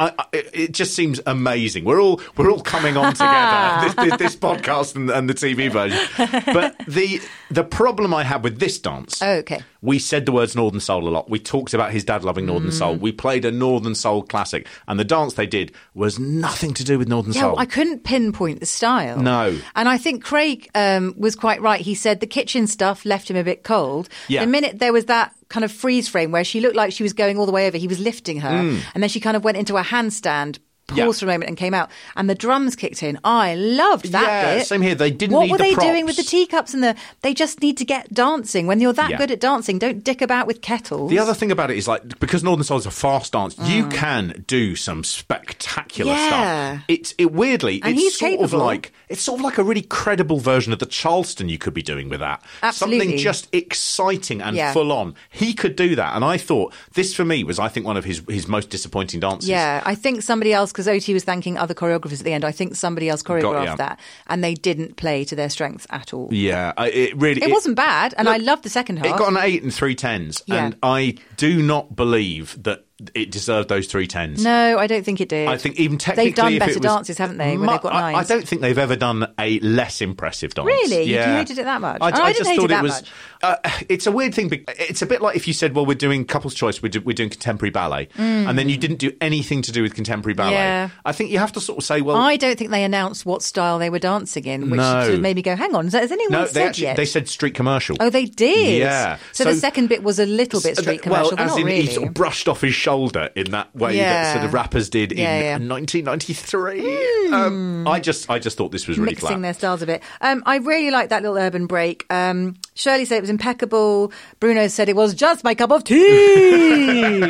It just seems amazing. We're all coming on together, this podcast and the TV version. But the problem I had with this dance, we said the words Northern Soul a lot. We talked about his dad loving Northern Soul. We played a Northern Soul classic. And the dance they did was nothing to do with Northern Soul. I couldn't pinpoint the style. No. And I think Craig was quite right. He said the kitchen stuff left him a bit cold. The minute there was that kind of freeze frame where she looked like she was going all the way over, he was lifting her. And then she kind of went into a handstand, paused for a moment and came out, and the drums kicked in. I loved that bit. Same here. They didn't what need were the they props. doing with the teacups and they just need to get dancing. When you're that good at dancing, don't dick about with kettles. The other thing about it is because Northern Soul is a fast dance, you can do some spectacular stuff. It weirdly, and it's sort of like a really credible version of the Charleston you could be doing with that. Absolutely. Something just exciting and full on. He could do that, and I thought this for me was one of his most disappointing dances. Yeah, I think somebody else, because Oti was thanking other choreographers at the end, I think somebody else choreographed that, and they didn't play to their strengths at all. Yeah, it wasn't bad, and I loved the second half. It got an 8 and 3/10s, and I do not believe that it deserved those 3 10s. No, I don't think it did. I think even technically... They've done better dances, haven't they, when they've got 9s? I don't think they've ever done a less impressive dance. Really? Yeah. You hated it that much? I didn't just hate thought it that was... it's a weird thing. It's a bit like if you said, well, we're doing couple's choice, we're doing contemporary ballet, and then you didn't do anything to do with contemporary ballet. Yeah. I think you have to sort of say, well... I don't think they announced what style they were dancing in, which sort of made me go, hang on, has anyone said yet? They said street commercial. Oh, they did? Yeah. So the second bit was a little bit street commercial, but as not in really. He sort of brushed off his shoulder in that way that sort of rappers did in 1993. I just thought this was really mixing flat. their styles a bit. I really liked that little urban break. Shirley said it was impeccable. Bruno said it was just my cup of tea.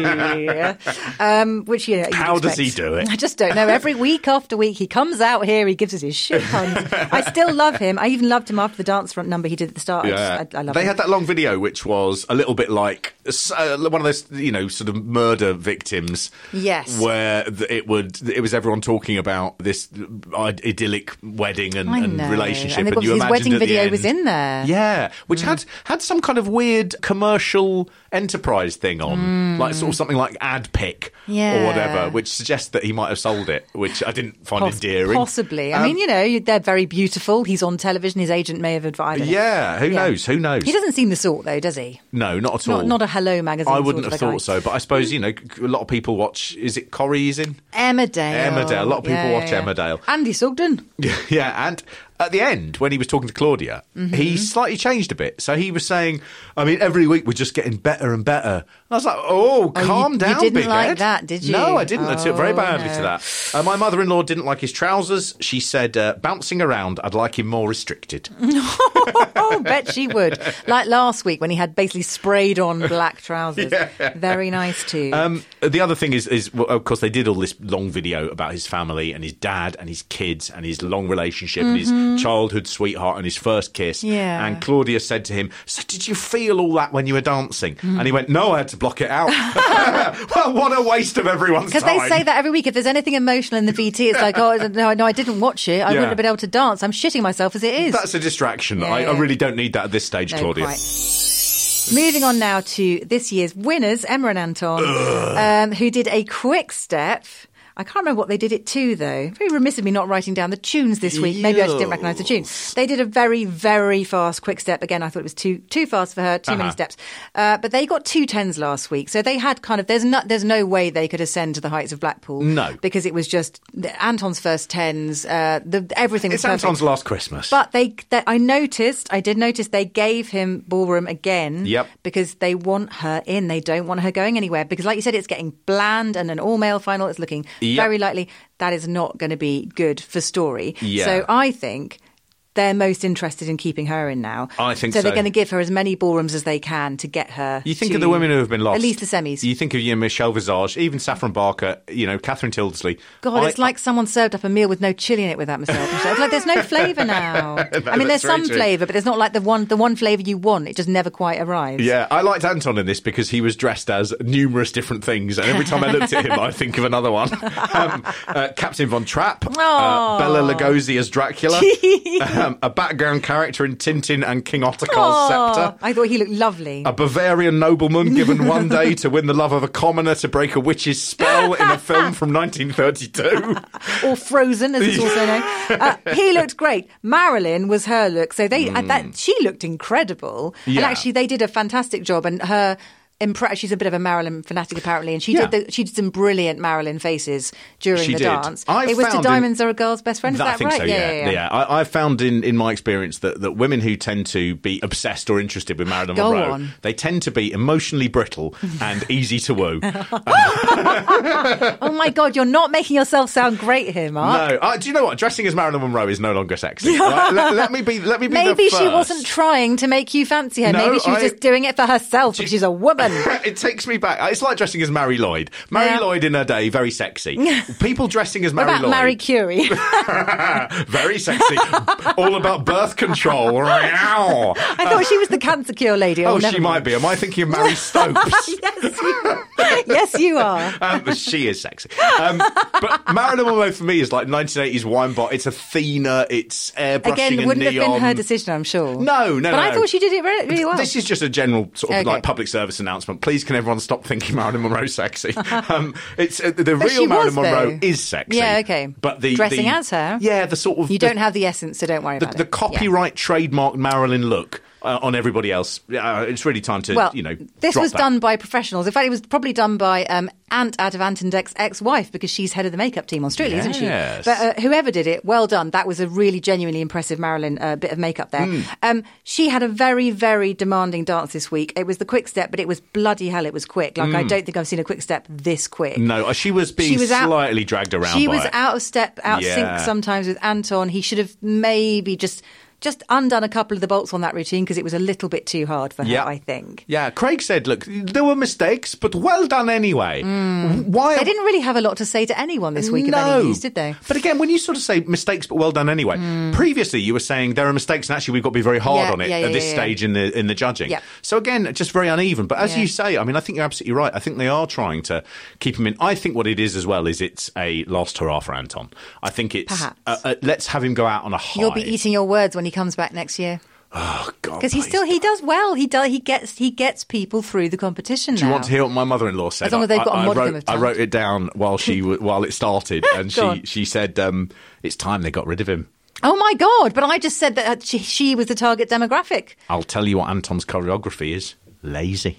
Which, how does he do it? I just don't know. Every week after week, he comes out here, he gives us his shit puns. I still love him. I even loved him after the dance front number he did at the start. Yeah. I love they him. had that long video, which was a little bit like one of those, sort of murder victims. Yes. Where it was everyone talking about this idyllic wedding and relationship, and you his imagined wedding at the video end, was in there. Yeah, which had some kind of weird commercial enterprise thing on, like sort of something like AdPic or whatever, which suggests that he might have sold it, which I didn't find endearing. Possibly. I mean, they're very beautiful. He's on television. His agent may have advised. Who knows? Who knows? He doesn't seem the sort, though, does he? No, not at all. Not a Hello magazine. I wouldn't sort have of thought so, but I suppose a lot of people watch. Is it Corrie he's in? Emmerdale. A lot of people watch Emmerdale. Andy Sugden. Yeah, and at the end, when he was talking to Claudia, he slightly changed a bit. So he was saying, I mean, every week we're just getting better and better. I was like, calm down, you didn't big like head. that, did you? No, I didn't. I took very badly to that. My mother-in-law didn't like his trousers. She said, bouncing around, I'd like him more restricted. Oh, bet she would. Like last week when he had basically sprayed on black trousers. Yeah. Very nice too. The other thing is, well, of course, they did all this long video about his family and his dad and his kids and his long relationship and his childhood sweetheart and his first kiss. Yeah. And Claudia said to him, so did you feel all that when you were dancing? And he went, no, I had to block it out. Well, what a waste of everyone's time. Because they say that every week. If there's anything emotional in the VT, it's like, oh, no, I didn't watch it. I wouldn't have been able to dance. I'm shitting myself as it is. That's a distraction. I really don't need that at this stage, Claudia. Quite. Moving on now to this year's winners, Emma and Anton, who did a quick step. I can't remember what they did it to, though. Very remiss of me not writing down the tunes this week. Maybe I just didn't recognise the tune. They did a very, very fast quick step. Again, I thought it was too fast for her, too many steps. But they got 2 10s last week. So they had kind of, there's no way they could ascend to the heights of Blackpool. No. Because it was just Anton's first 10s. Everything was It's perfect. Anton's last Christmas. But I did notice they gave him ballroom again. Yep. Because they want her in. They don't want her going anywhere. Because like you said, it's getting bland and an all-male final. It's looking very likely that is not going to be good for story. Yeah. So I think they're most interested in keeping her in now. I think so. So they're going to give her as many ballrooms as they can to get her. You think of the women who have been lost. At least the semis. You think of Michelle Visage, even Saffron Barker, Catherine Tildesley. God, it's like someone served up a meal with no chili in it with that Michelle. It's like there's no flavour now. No, I mean, there's some true. flavour, but there's not like the one flavour you want. It just never quite arrives. Yeah, I liked Anton in this because he was dressed as numerous different things, and every time I looked at him, I think of another one. Captain Von Trapp, Bela Lugosi as Dracula, a background character in Tintin and King Ottokar's sceptre. I thought he looked lovely. A Bavarian nobleman given one day to win the love of a commoner to break a witch's spell in a film from 1932. Or Frozen, as it's also known. He looked great. Marilyn was her look. So she looked incredible. Yeah. And actually, they did a fantastic job. And her... she's a bit of a Marilyn fanatic, apparently, and she did some brilliant Marilyn faces during the dance. It was To Diamonds Are a Girl's Best Friend, is that right? So, yeah. I've found in my experience that women who tend to be obsessed or interested with Marilyn Monroe, they tend to be emotionally brittle and easy to woo. Oh my God, you're not making yourself sound great here, Mark. No, do you know what? Dressing as Marilyn Monroe is no longer sexy. Right? Let me be. Maybe she wasn't trying to make you fancy her. No, maybe she was just doing it for herself because she's a woman. It takes me back. It's like dressing as Mary Lloyd. Mary Lloyd in her day, very sexy. People dressing as Mary Lloyd. What about Marie Curie? Very sexy. All about birth control. I thought she was the cancer cure lady. Oh, she might be. Am I thinking of Mary Stopes? Yes, you are. She is sexy. But Marilyn Monroe for me is like 1980s wine bot. It's Athena. It's airbrushing Again, and wouldn't neon. have been her decision, I'm sure. No. But I thought she did it really well. This is just a general sort of like public service announcement announcement. Please, can everyone stop thinking Marilyn Monroe's sexy? It's the But she real Marilyn was, Monroe though. is sexy. Yeah, okay. But the dressing as her. Yeah, the sort of you don't have the essence, so don't worry about the it. copyright trademark Marilyn look. On everybody else, it's really time to, this drop was that. done by professionals. In fact, it was probably done by Ant out of Ant and Dec's ex-wife, because she's head of the makeup team on Strictly, isn't she? But whoever did it, well done. That was a really genuinely impressive Marilyn bit of makeup there. She had a very, very demanding dance this week. It was the quick step, but it was bloody hell, it was quick. Like, I don't think I've seen a quick step this quick. No, she was being slightly dragged around She by was it. out of step, out of sync sometimes with Anton. He should have maybe just undone a couple of the bolts on that routine, because it was a little bit too hard for her, I think. Yeah, Craig said, look, there were mistakes, but well done anyway. Why? They didn't really have a lot to say to anyone this week of any news, did they? But again, when you sort of say mistakes, but well done anyway, previously you were saying there are mistakes and actually we've got to be very hard on it at this stage in the judging. Yeah. So again, just very uneven. But as you say, I mean, I think you're absolutely right. I think they are trying to keep him in. I think what it is as well is it's a last hurrah for Anton. I think it's let's have him go out on a high. You'll be eating your words when he comes back next year. Oh God! Because he does well. He gets people through the competition. Do you want to hear what my mother-in-law said? As long as they've got a modicum of talent. I wrote it down while it started, and she said it's time they got rid of him. Oh my God! But I just said that she was the target demographic. I'll tell you what Anton's choreography is. Lazy.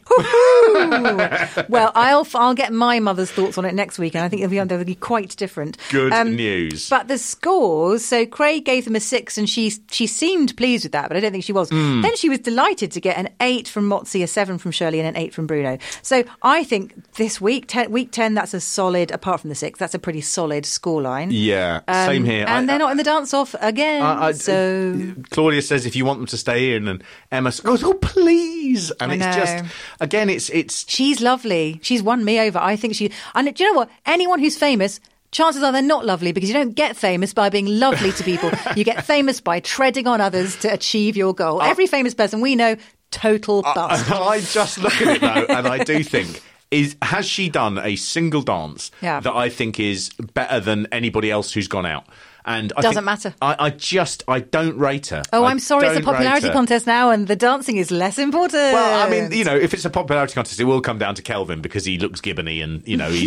Well, I'll get my mother's thoughts on it next week, and I think they'll be quite different. Good news. But the scores, so Craig gave them a 6, and she seemed pleased with that, but I don't think she was. Then she was delighted to get an 8 from Motzi, a 7 from Shirley, and an 8 from Bruno. So I think this week, week 10, that's a solid, apart from the 6, that's a pretty solid scoreline. Yeah, same here. And they're not in the dance-off again, so... Claudia says if you want them to stay in, and Emma goes, oh, please! And it's just, again, it's... She's lovely. She's won me over. I think she... And do you know what? Anyone who's famous, chances are they're not lovely, because you don't get famous by being lovely to people. You get famous by treading on others to achieve your goal. Every famous person we know, total bust. I just look at it, though, and I do think... Has she done a single dance that I think is better than anybody else who's gone out? And doesn't matter. I don't rate her. Oh, I'm sorry, it's a popularity contest now, and the dancing is less important. Well, I mean, if it's a popularity contest, it will come down to Kelvin, because he looks gibbony, and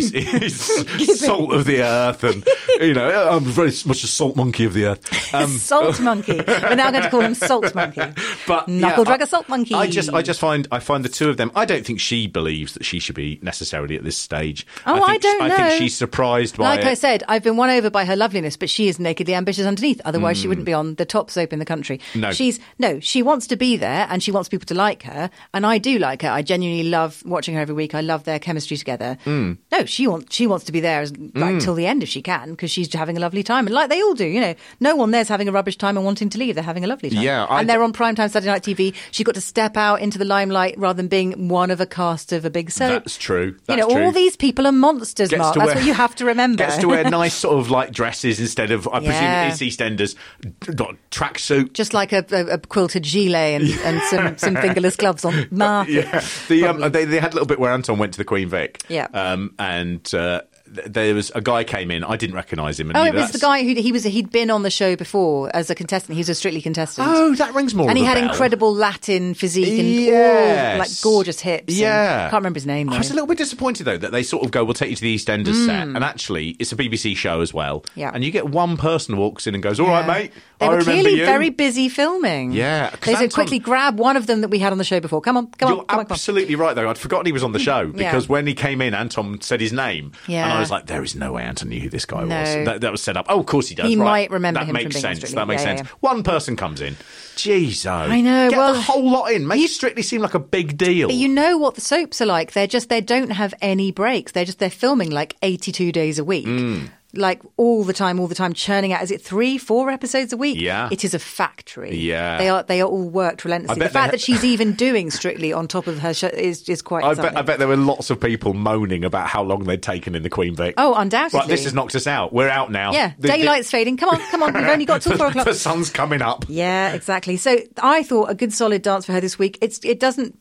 he's salt of the earth, and I'm very much a salt monkey of the earth. Salt monkey. We're now going to call him Salt Monkey. But Knuckle dragger Salt Monkey. I find the two of them. I don't think she believes that she should be necessarily at this stage. I don't know. I think she's surprised by it. Like I said, I've been won over by her loveliness, but she is nakedly ambitious underneath. Otherwise, she wouldn't be on the top soap in the country. No. She wants to be there, and she wants people to like her. And I do like her. I genuinely love watching her every week. I love their chemistry together. No, she wants to be there till the end if she can, because she's having a lovely time. And like they all do, no one there's having a rubbish time and wanting to leave. They're having a lovely time. Yeah, and they're on primetime Saturday night TV. She got to step out into the limelight rather than being one of a cast of a big soap. That's true. All these people are monsters, Mark. That's what you have to remember. Gets to wear nice sort of like dresses instead of, I presume it's EastEnders, tracksuit. Just like a quilted gilet and some fingerless gloves on Mark. Yeah. They had a little bit where Anton went to the Queen Vic. Yeah. And there was a guy came in. I didn't recognise him. And it was the guy he'd been on the show before as a contestant. He was a Strictly contestant. Oh, that rings more. And he had bell. incredible Latin physique and like gorgeous hips. Yeah, I can't remember his name though. I was a little bit disappointed though that they sort of go, "We'll take you to the EastEnders set," and actually it's a BBC show as well. Yeah, and you get one person who walks in and goes, "All right, mate." They were clearly very busy filming. Yeah, they said quickly grab one of them that we had on the show before. Come on. You're absolutely right though. I'd forgotten he was on the show because when he came in, Anton said his name, and I was like, "There is no way Anton knew who this guy was." That was set up. Oh, of course he does. He right. might remember him. That makes from sense. Strictly. That makes sense. Yeah. One person comes in. Jeez, I know. Get the whole lot in. Make Strictly seem like a big deal. But you know what the soaps are like. They don't have any breaks. They're filming like 82 days a week. Like all the time, churning out. Is it 3-4 episodes a week? Yeah. It is a factory. Yeah. They are all worked relentlessly. The fact that she's even doing Strictly on top of her show is quite I bet there were lots of people moaning about how long they'd taken in the Queen Vic. Oh, undoubtedly. Right, this has knocked us out. We're out now. Yeah, daylight's fading. Come on. We've only got till 4 o'clock. The sun's coming up. Yeah, exactly. So I thought a good solid dance for her this week. It doesn't...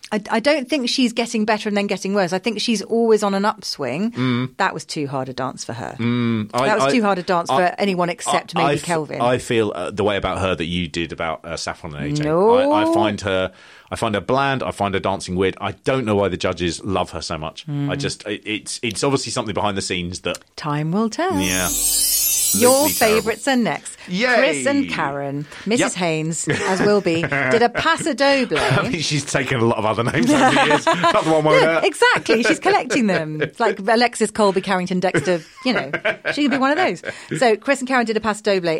I don't think she's getting better and then getting worse. I think she's always on an upswing. That was too hard a dance for her. That was too hard a dance for anyone except maybe Kelvin. I feel the way about her that you did about Saffron and AJ. No. I find her bland. I find her dancing weird. I don't know why the judges love her so much. It's obviously something behind the scenes that time will tell. Yeah. Your favourites are next. Yay. Chris and Karen. Mrs. Haynes, as will be, did a paso doble. I mean, she's taken a lot of other names over the years. Not the one with her. Exactly. She's collecting them. It's like Alexis, Colby, Carrington, Dexter, she could be one of those. So Chris and Karen did a paso doble,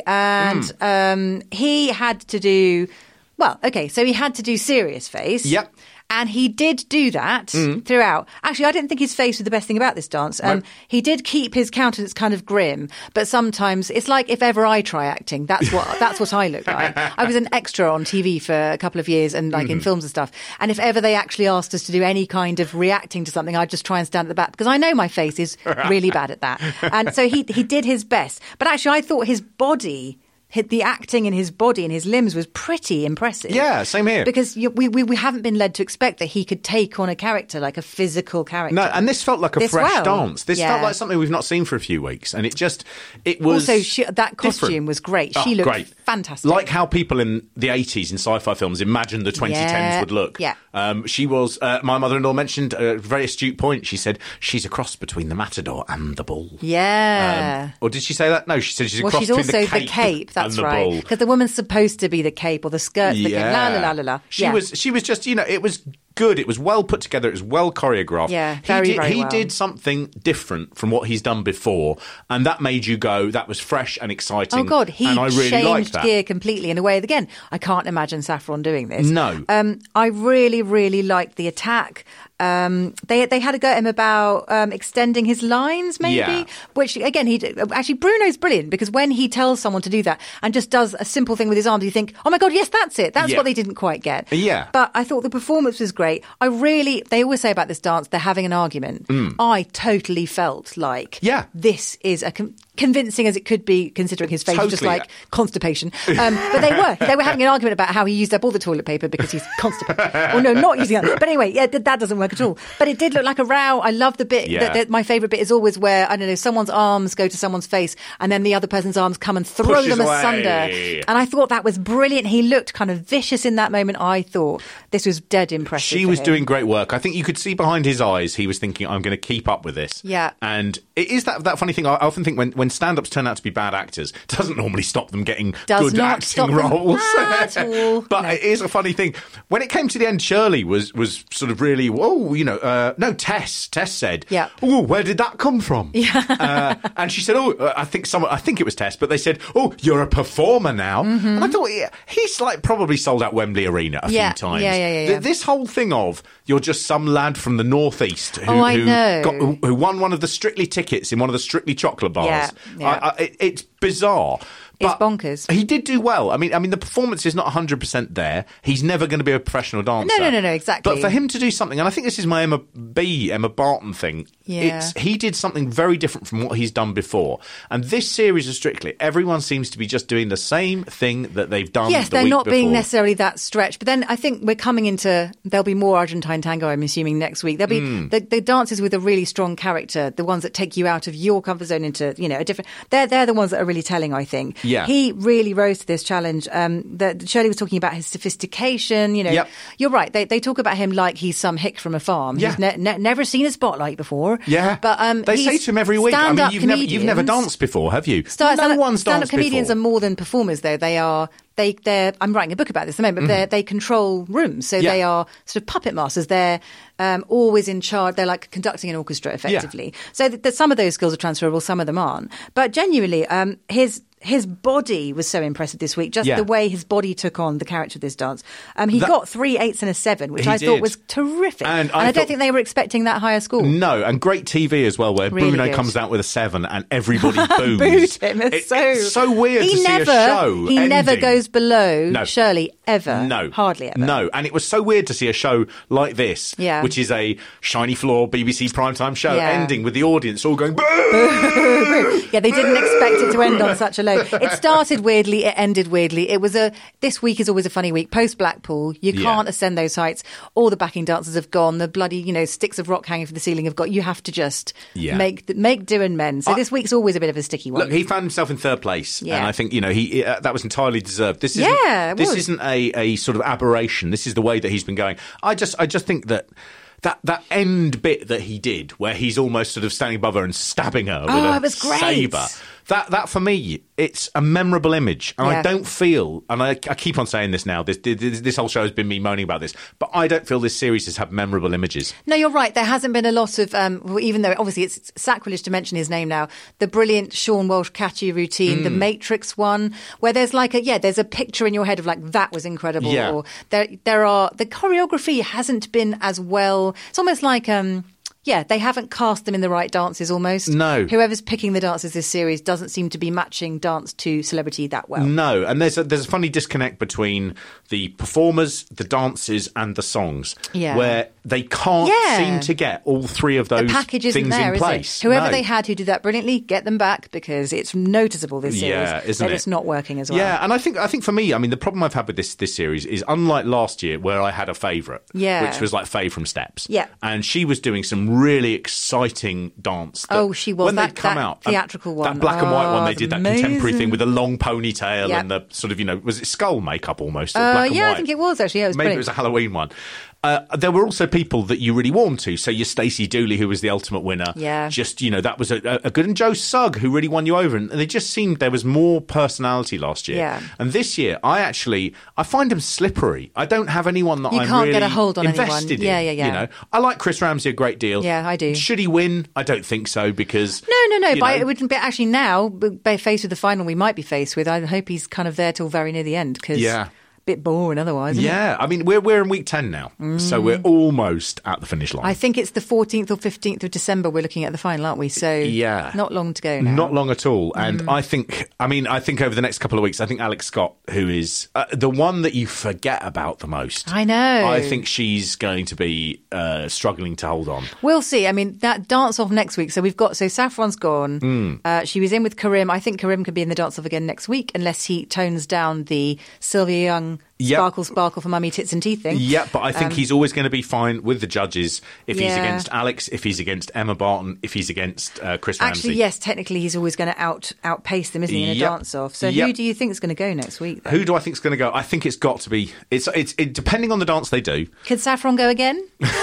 and he had to do, so he had to do serious face. Yep. And he did do that throughout. Actually, I didn't think his face was the best thing about this dance. He did keep his countenance kind of grim, but sometimes it's like if ever I try acting, that's what I look like. I was an extra on TV for a couple of years and in films and stuff. And if ever they actually asked us to do any kind of reacting to something, I'd just try and stand at the back because I know my face is really bad at that. And so he did his best. But actually, I thought his body... the acting in his body and his limbs was pretty impressive. Yeah, same here. Because we haven't been led to expect that he could take on a character, like a physical character. No, and this felt like a fresh dance. This felt like something we've not seen for a few weeks. And it was also, that costume different. Was great. She looked great. Fantastic. Like how people in the 80s in sci-fi films imagined the 2010s would look. Yeah. She was, my mother-in-law mentioned a very astute point. She said, she's a cross between the Matador and the Bull. Yeah. Or did she say that? No, she said she's a cross between the cape. That's and the right. Bull. Because the woman's supposed to be the cape or the skirt. La la la la la. She was just, it was good. It was well put together. It was well choreographed. Yeah, very well. He did something different from what he's done before, and that made you go, that was fresh and exciting. Oh God, he and I really changed that. gear completely in a way that, again, I can't imagine Saffron doing this. No. I really, really liked the attack. They had a go at him about extending his lines, maybe, which again, actually Bruno's brilliant because when he tells someone to do that and just does a simple thing with his arms, you think, oh my God, yes, that's it. That's what they didn't quite get. Yeah. But I thought the performance was great. They always say about this dance, they're having an argument. I totally felt like this is convincing as it could be, considering his face was just like constipation. But they were having an argument about how he used up all the toilet paper because he's constipated. Or no, not using that. But anyway, that doesn't work at all. But it did look like a row. I love the bit. My favourite bit is always where, I don't know, someone's arms go to someone's face and then the other person's arms come and throw them asunder. And I thought that was brilliant. He looked kind of vicious in that moment. I thought this was dead impressive. She was doing great work. I think you could see behind his eyes he was thinking, I'm going to keep up with this. Yeah. And it is that funny thing. I often think when stand-ups turn out to be bad actors, it doesn't normally stop them getting good acting roles. At all. But it is a funny thing. When it came to the end, Shirley was sort of really, no, Tess said, oh, where did that come from? Yeah. And she said, I think it was Tess, but they said, oh, you're a performer now. Mm-hmm. And I thought, he's like probably sold out Wembley Arena a few times. Yeah. This whole thing of you're just some lad from the northeast who won one of the Strictly tickets in one of the Strictly chocolate bars. Yeah. It's bizarre. It's bonkers. He did do well. I mean, the performance is not 100% there. He's never going to be a professional dancer. No, exactly. But for him to do something, and I think this is my Emma Barton thing, he did something very different from what he's done before. And this series of Strictly, everyone seems to be just doing the same thing that they've done Yes, the they're week not being before. necessarily that stretched. But then I think we're coming into, there'll be more Argentine tango, I'm assuming, next week. There'll be the dances with a really strong character, the ones that take you out of your comfort zone into, a different... They're the ones that are really telling, I think. Yeah. He really rose to this challenge. Shirley was talking about his sophistication. You're right. They talk about him like he's some hick from a farm. Yeah. He's never seen a spotlight before. Yeah, but they say to him every week. I mean, you've never danced before, have you? No one's danced before. Stand-up comedians are more than performers, though. They're I'm writing a book about this at the moment, but they control rooms. So they are sort of puppet masters. They're always in charge. They're like conducting an orchestra, effectively. Yeah. So that some of those skills are transferable, some of them aren't. But genuinely, his body was so impressive this week, just the way his body took on the character of this dance. He got 3 8s and a 7, which I thought was terrific. And I don't think they were expecting that higher score. No, and great TV as well, where really Bruno good. comes out with a 7 and everybody boos. Booed him. It's so weird to see a show He ending. never goes below Shirley, ever. No. Hardly ever. No, and it was so weird to see a show like this, Yeah. which is a shiny floor BBC primetime show, Yeah. ending with the audience all going, boo! Yeah, they didn't expect it to end on such a below. It started weirdly, it ended weirdly. This week is always a funny week. Post Blackpool, you can't ascend those heights. All the backing dancers have gone. The bloody, sticks of rock hanging from the ceiling have got. You have to just make do and mend. So this week's always a bit of a sticky one. Look, he found himself in third place, and I think he that was entirely deserved. This isn't a sort of aberration. This is the way that he's been going. I just think that end bit that he did, where he's almost sort of standing above her and stabbing her with a sabre. That for me, it's a memorable image, and I don't feel, and I keep on saying this now. This whole show has been me moaning about this, but I don't feel this series has had memorable images. No, you're right. There hasn't been a lot of, even though obviously it's sacrilege to mention his name now. The brilliant Sean Walsh catchy routine, the Matrix one, where there's there's a picture in your head of that was incredible. Yeah. Or there are the choreography hasn't been as well. It's almost like. They haven't cast them in the right dances almost. No. Whoever's picking the dances this series doesn't seem to be matching dance to celebrity that well. No, and there's a funny disconnect between the performers, the dances and the songs, where they can't seem to get all three of those things in place. Whoever they had who did that brilliantly, get them back, because it's noticeable this series that it's not working as well. Yeah, and I think for me, the problem I've had with this series is, unlike last year where I had a favourite, which was like Faye from Steps. Yeah. And she was doing some really exciting dance. She was. When they'd come out, theatrical one. That black and white one, they did that amazing contemporary thing with a long ponytail and the sort of, was it skull makeup almost? Black and white? I think it was actually. Maybe it was a Halloween one. There were also people that you really warmed to. So your Stacey Dooley, who was the ultimate winner. Yeah. Just, that was a good. And Joe Sugg, who really won you over. And they just seemed there was more personality last year. Yeah. And this year, I find them slippery. I don't have anyone that I'm really can't get a hold on invested anyone. in. Yeah. I like Chris Ramsey a great deal. Yeah, I do. Should he win? I don't think so, because... No. But it wouldn't be actually now, faced with the final we might be faced with, I hope he's kind of there till very near the end, because... Yeah. Bit boring otherwise, isn't it? We're in week 10 now, so we're almost at the finish line. I think it's the 14th or 15th of December we're looking at the final, aren't we? So not long to go now. Not long at all. And I think over the next couple of weeks, I think Alex Scott, who is the one that you forget about the most. I know. I think she's going to be struggling to hold on. We'll see. That dance-off next week. So we've got, Saffron's gone. She was in with Karim. I think Karim could be in the dance-off again next week, unless he tones down the Sylvia Young Sparkle for Mummy Tits and Teeth thing. Yeah, but I think he's always going to be fine with the judges if he's against Alex, if he's against Emma Barton, if he's against Chris Ramsey. Actually, yes, technically he's always going to outpace them, isn't he, in a dance-off? So who do you think is going to go next week, then? Who do I think is going to go? I think it's got to be... It's depending on the dance they do. Could Saffron go again?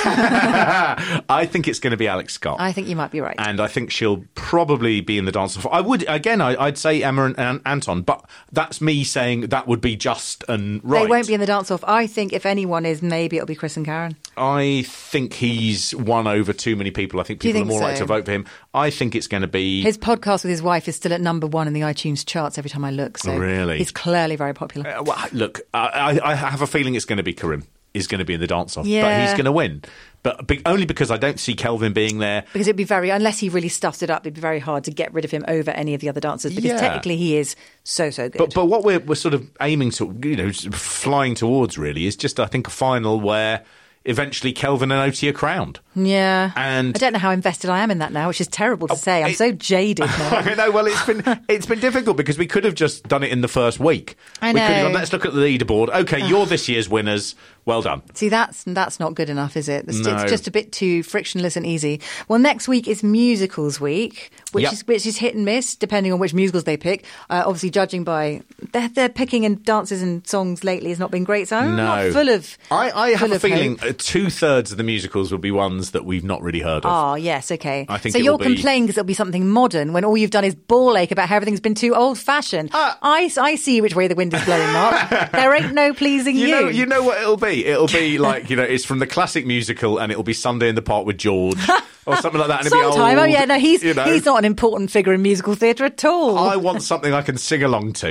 I think it's going to be Alex Scott. I think you might be right. And I think she'll probably be in the dance-off. I'd say Emma and Anton, but that's me saying that would be just and right. They won't be in the dance-off. I think if anyone is, maybe it'll be Chris and Karen. I think he's won over too many people. I think people are more likely to vote for him. I think it's going to be... His podcast with his wife is still at number 1 in the iTunes charts every time I look. So really? He's clearly very popular. Look, I have a feeling it's going to be Karim is going to be in the dance-off, but he's going to win. But only because I don't see Kelvin being there. Because it'd be unless he really stuffs it up, it'd be very hard to get rid of him over any of the other dancers. Because technically he is so good. But what we're sort of aiming to, flying towards really is just, I think, a final where eventually Kelvin and Oti are crowned. Yeah. And I don't know how invested I am in that now, which is terrible to say. I'm so jaded now. I know. Well, it's been difficult because we could have just done it in the first week. I know. We could have gone, let's look at the leaderboard. Okay, you're this year's winners. Well done. See, that's not good enough, is it? No. It's just a bit too frictionless and easy. Well, next week is musicals week, which is hit and miss depending on which musicals they pick. Obviously, judging by their picking and dances and songs lately has not been great. So I'm not full of. I have a feeling 2/3 of the musicals will be ones that we've not really heard of. Oh yes, okay. I think so you're complaining because it'll be something modern when all you've done is ball ache about how everything's been too old fashioned. I see which way the wind is blowing, Mark. There ain't no pleasing you. You know what it'll be. It'll be like, it's from the classic musical and it'll be Sunday in the Park with George or something like that. And Sometime, it'll be old, he's not an important figure in musical theatre at all. I want something I can sing along to.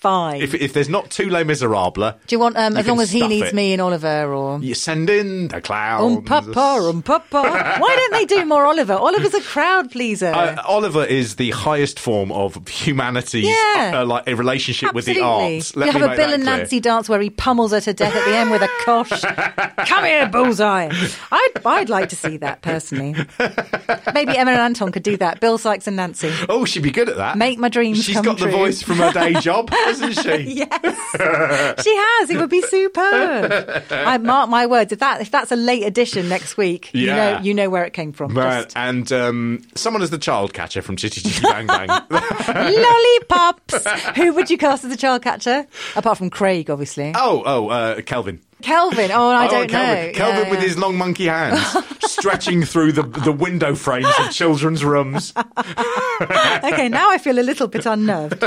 fine. If there's not two Les Miserables, do you want as long as he needs it. me and Oliver, or you send in the clowns? Papa. Why don't they do more Oliver? Oliver's a crowd pleaser. Oliver is the highest form of humanity's like a relationship with the arts. You have a Bill and Nancy dance where he pummels her to death at the end with a kosh. Come here, bullseye. I'd like to see that personally. Maybe Emma and Anton could do that. Bill, Sykes and Nancy. Oh, she'd be good at that. Make my dreams She's come got true. the voice from her day job, hasn't she? Yes, she has. It would be superb. I mark my words. If that's a late edition next week, you know where it came from. Right. And someone as the child catcher from Chitty Chitty Bang Bang. Lollipops. Who would you cast as the child catcher? Apart from Craig, obviously. Kelvin. Kelvin. Oh, I don't know. Kelvin with his long monkey hands stretching through the window frames of children's rooms. Okay, now I feel a little bit unnerved.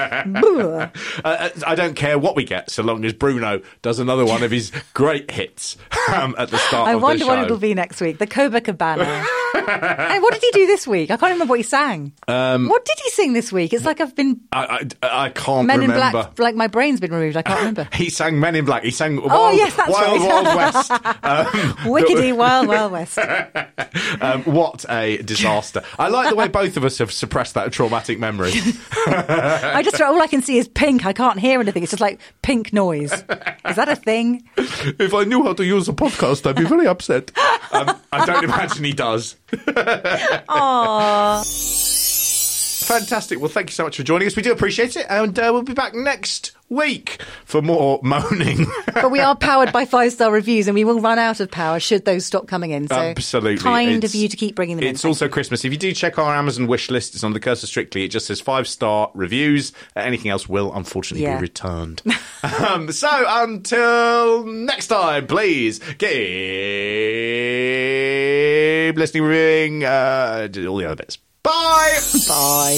I don't care what we get, so long as Bruno does another one of his great hits at the start of the show. I wonder what it'll be next week. The Copacabana. Hey, what did he do this week? I can't remember what he sang. What did he sing this week? It's like I've been... I can't Men remember. in Black, like my brain's been removed. I can't remember. He sang Men in Black. He sang yes, that's Wild right. West. Wickedy Wild Wild West. What a disaster. I like the way both of us have suppressed that traumatic memory. All I can see is pink. I can't hear anything. It's just like pink noise. Is that a thing? If I knew how to use a podcast, I'd be very upset. I don't imagine he does. Aww. Fantastic. Well, thank you so much for joining us. We do appreciate it. And we'll be back next week for more moaning. But we are powered by 5-star reviews, and we will run out of power should those stop coming in. So absolutely. Kind of you to keep bringing them in. It's also Christmas. If you do check our Amazon wish list, it's on the Curse of Strictly. It just says 5-star reviews. Anything else will unfortunately be returned. So until next time, please keep listening, reviewing, all the other bits. Bye! Bye.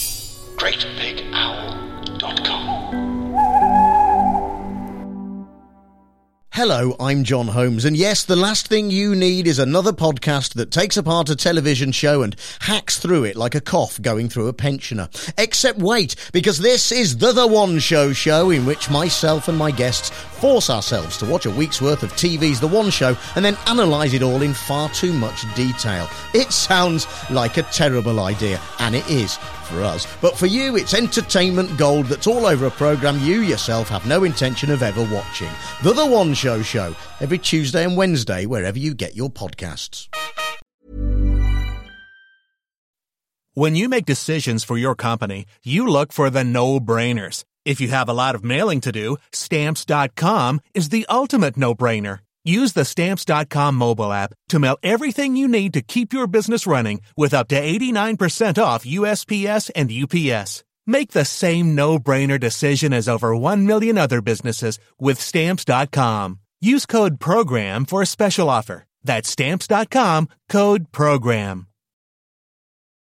GreatBigOwl.com. Hello, I'm John Holmes, and yes, the last thing you need is another podcast that takes apart a television show and hacks through it like a cough going through a pensioner. Except wait, because this is The One Show in which myself and my guests force ourselves to watch a week's worth of TV's The One Show and then analyse it all in far too much detail. It sounds like a terrible idea, and it is for us. But for you, it's entertainment gold that's all over a programme you yourself have no intention of ever watching. The One Show, every Tuesday and Wednesday, wherever you get your podcasts. When you make decisions for your company, you look for the no-brainers. If you have a lot of mailing to do, Stamps.com is the ultimate no-brainer. Use the Stamps.com mobile app to mail everything you need to keep your business running with up to 89% off USPS and UPS. Make the same no-brainer decision as over 1 million other businesses with Stamps.com. Use code PROGRAM for a special offer. That's Stamps.com, code PROGRAM.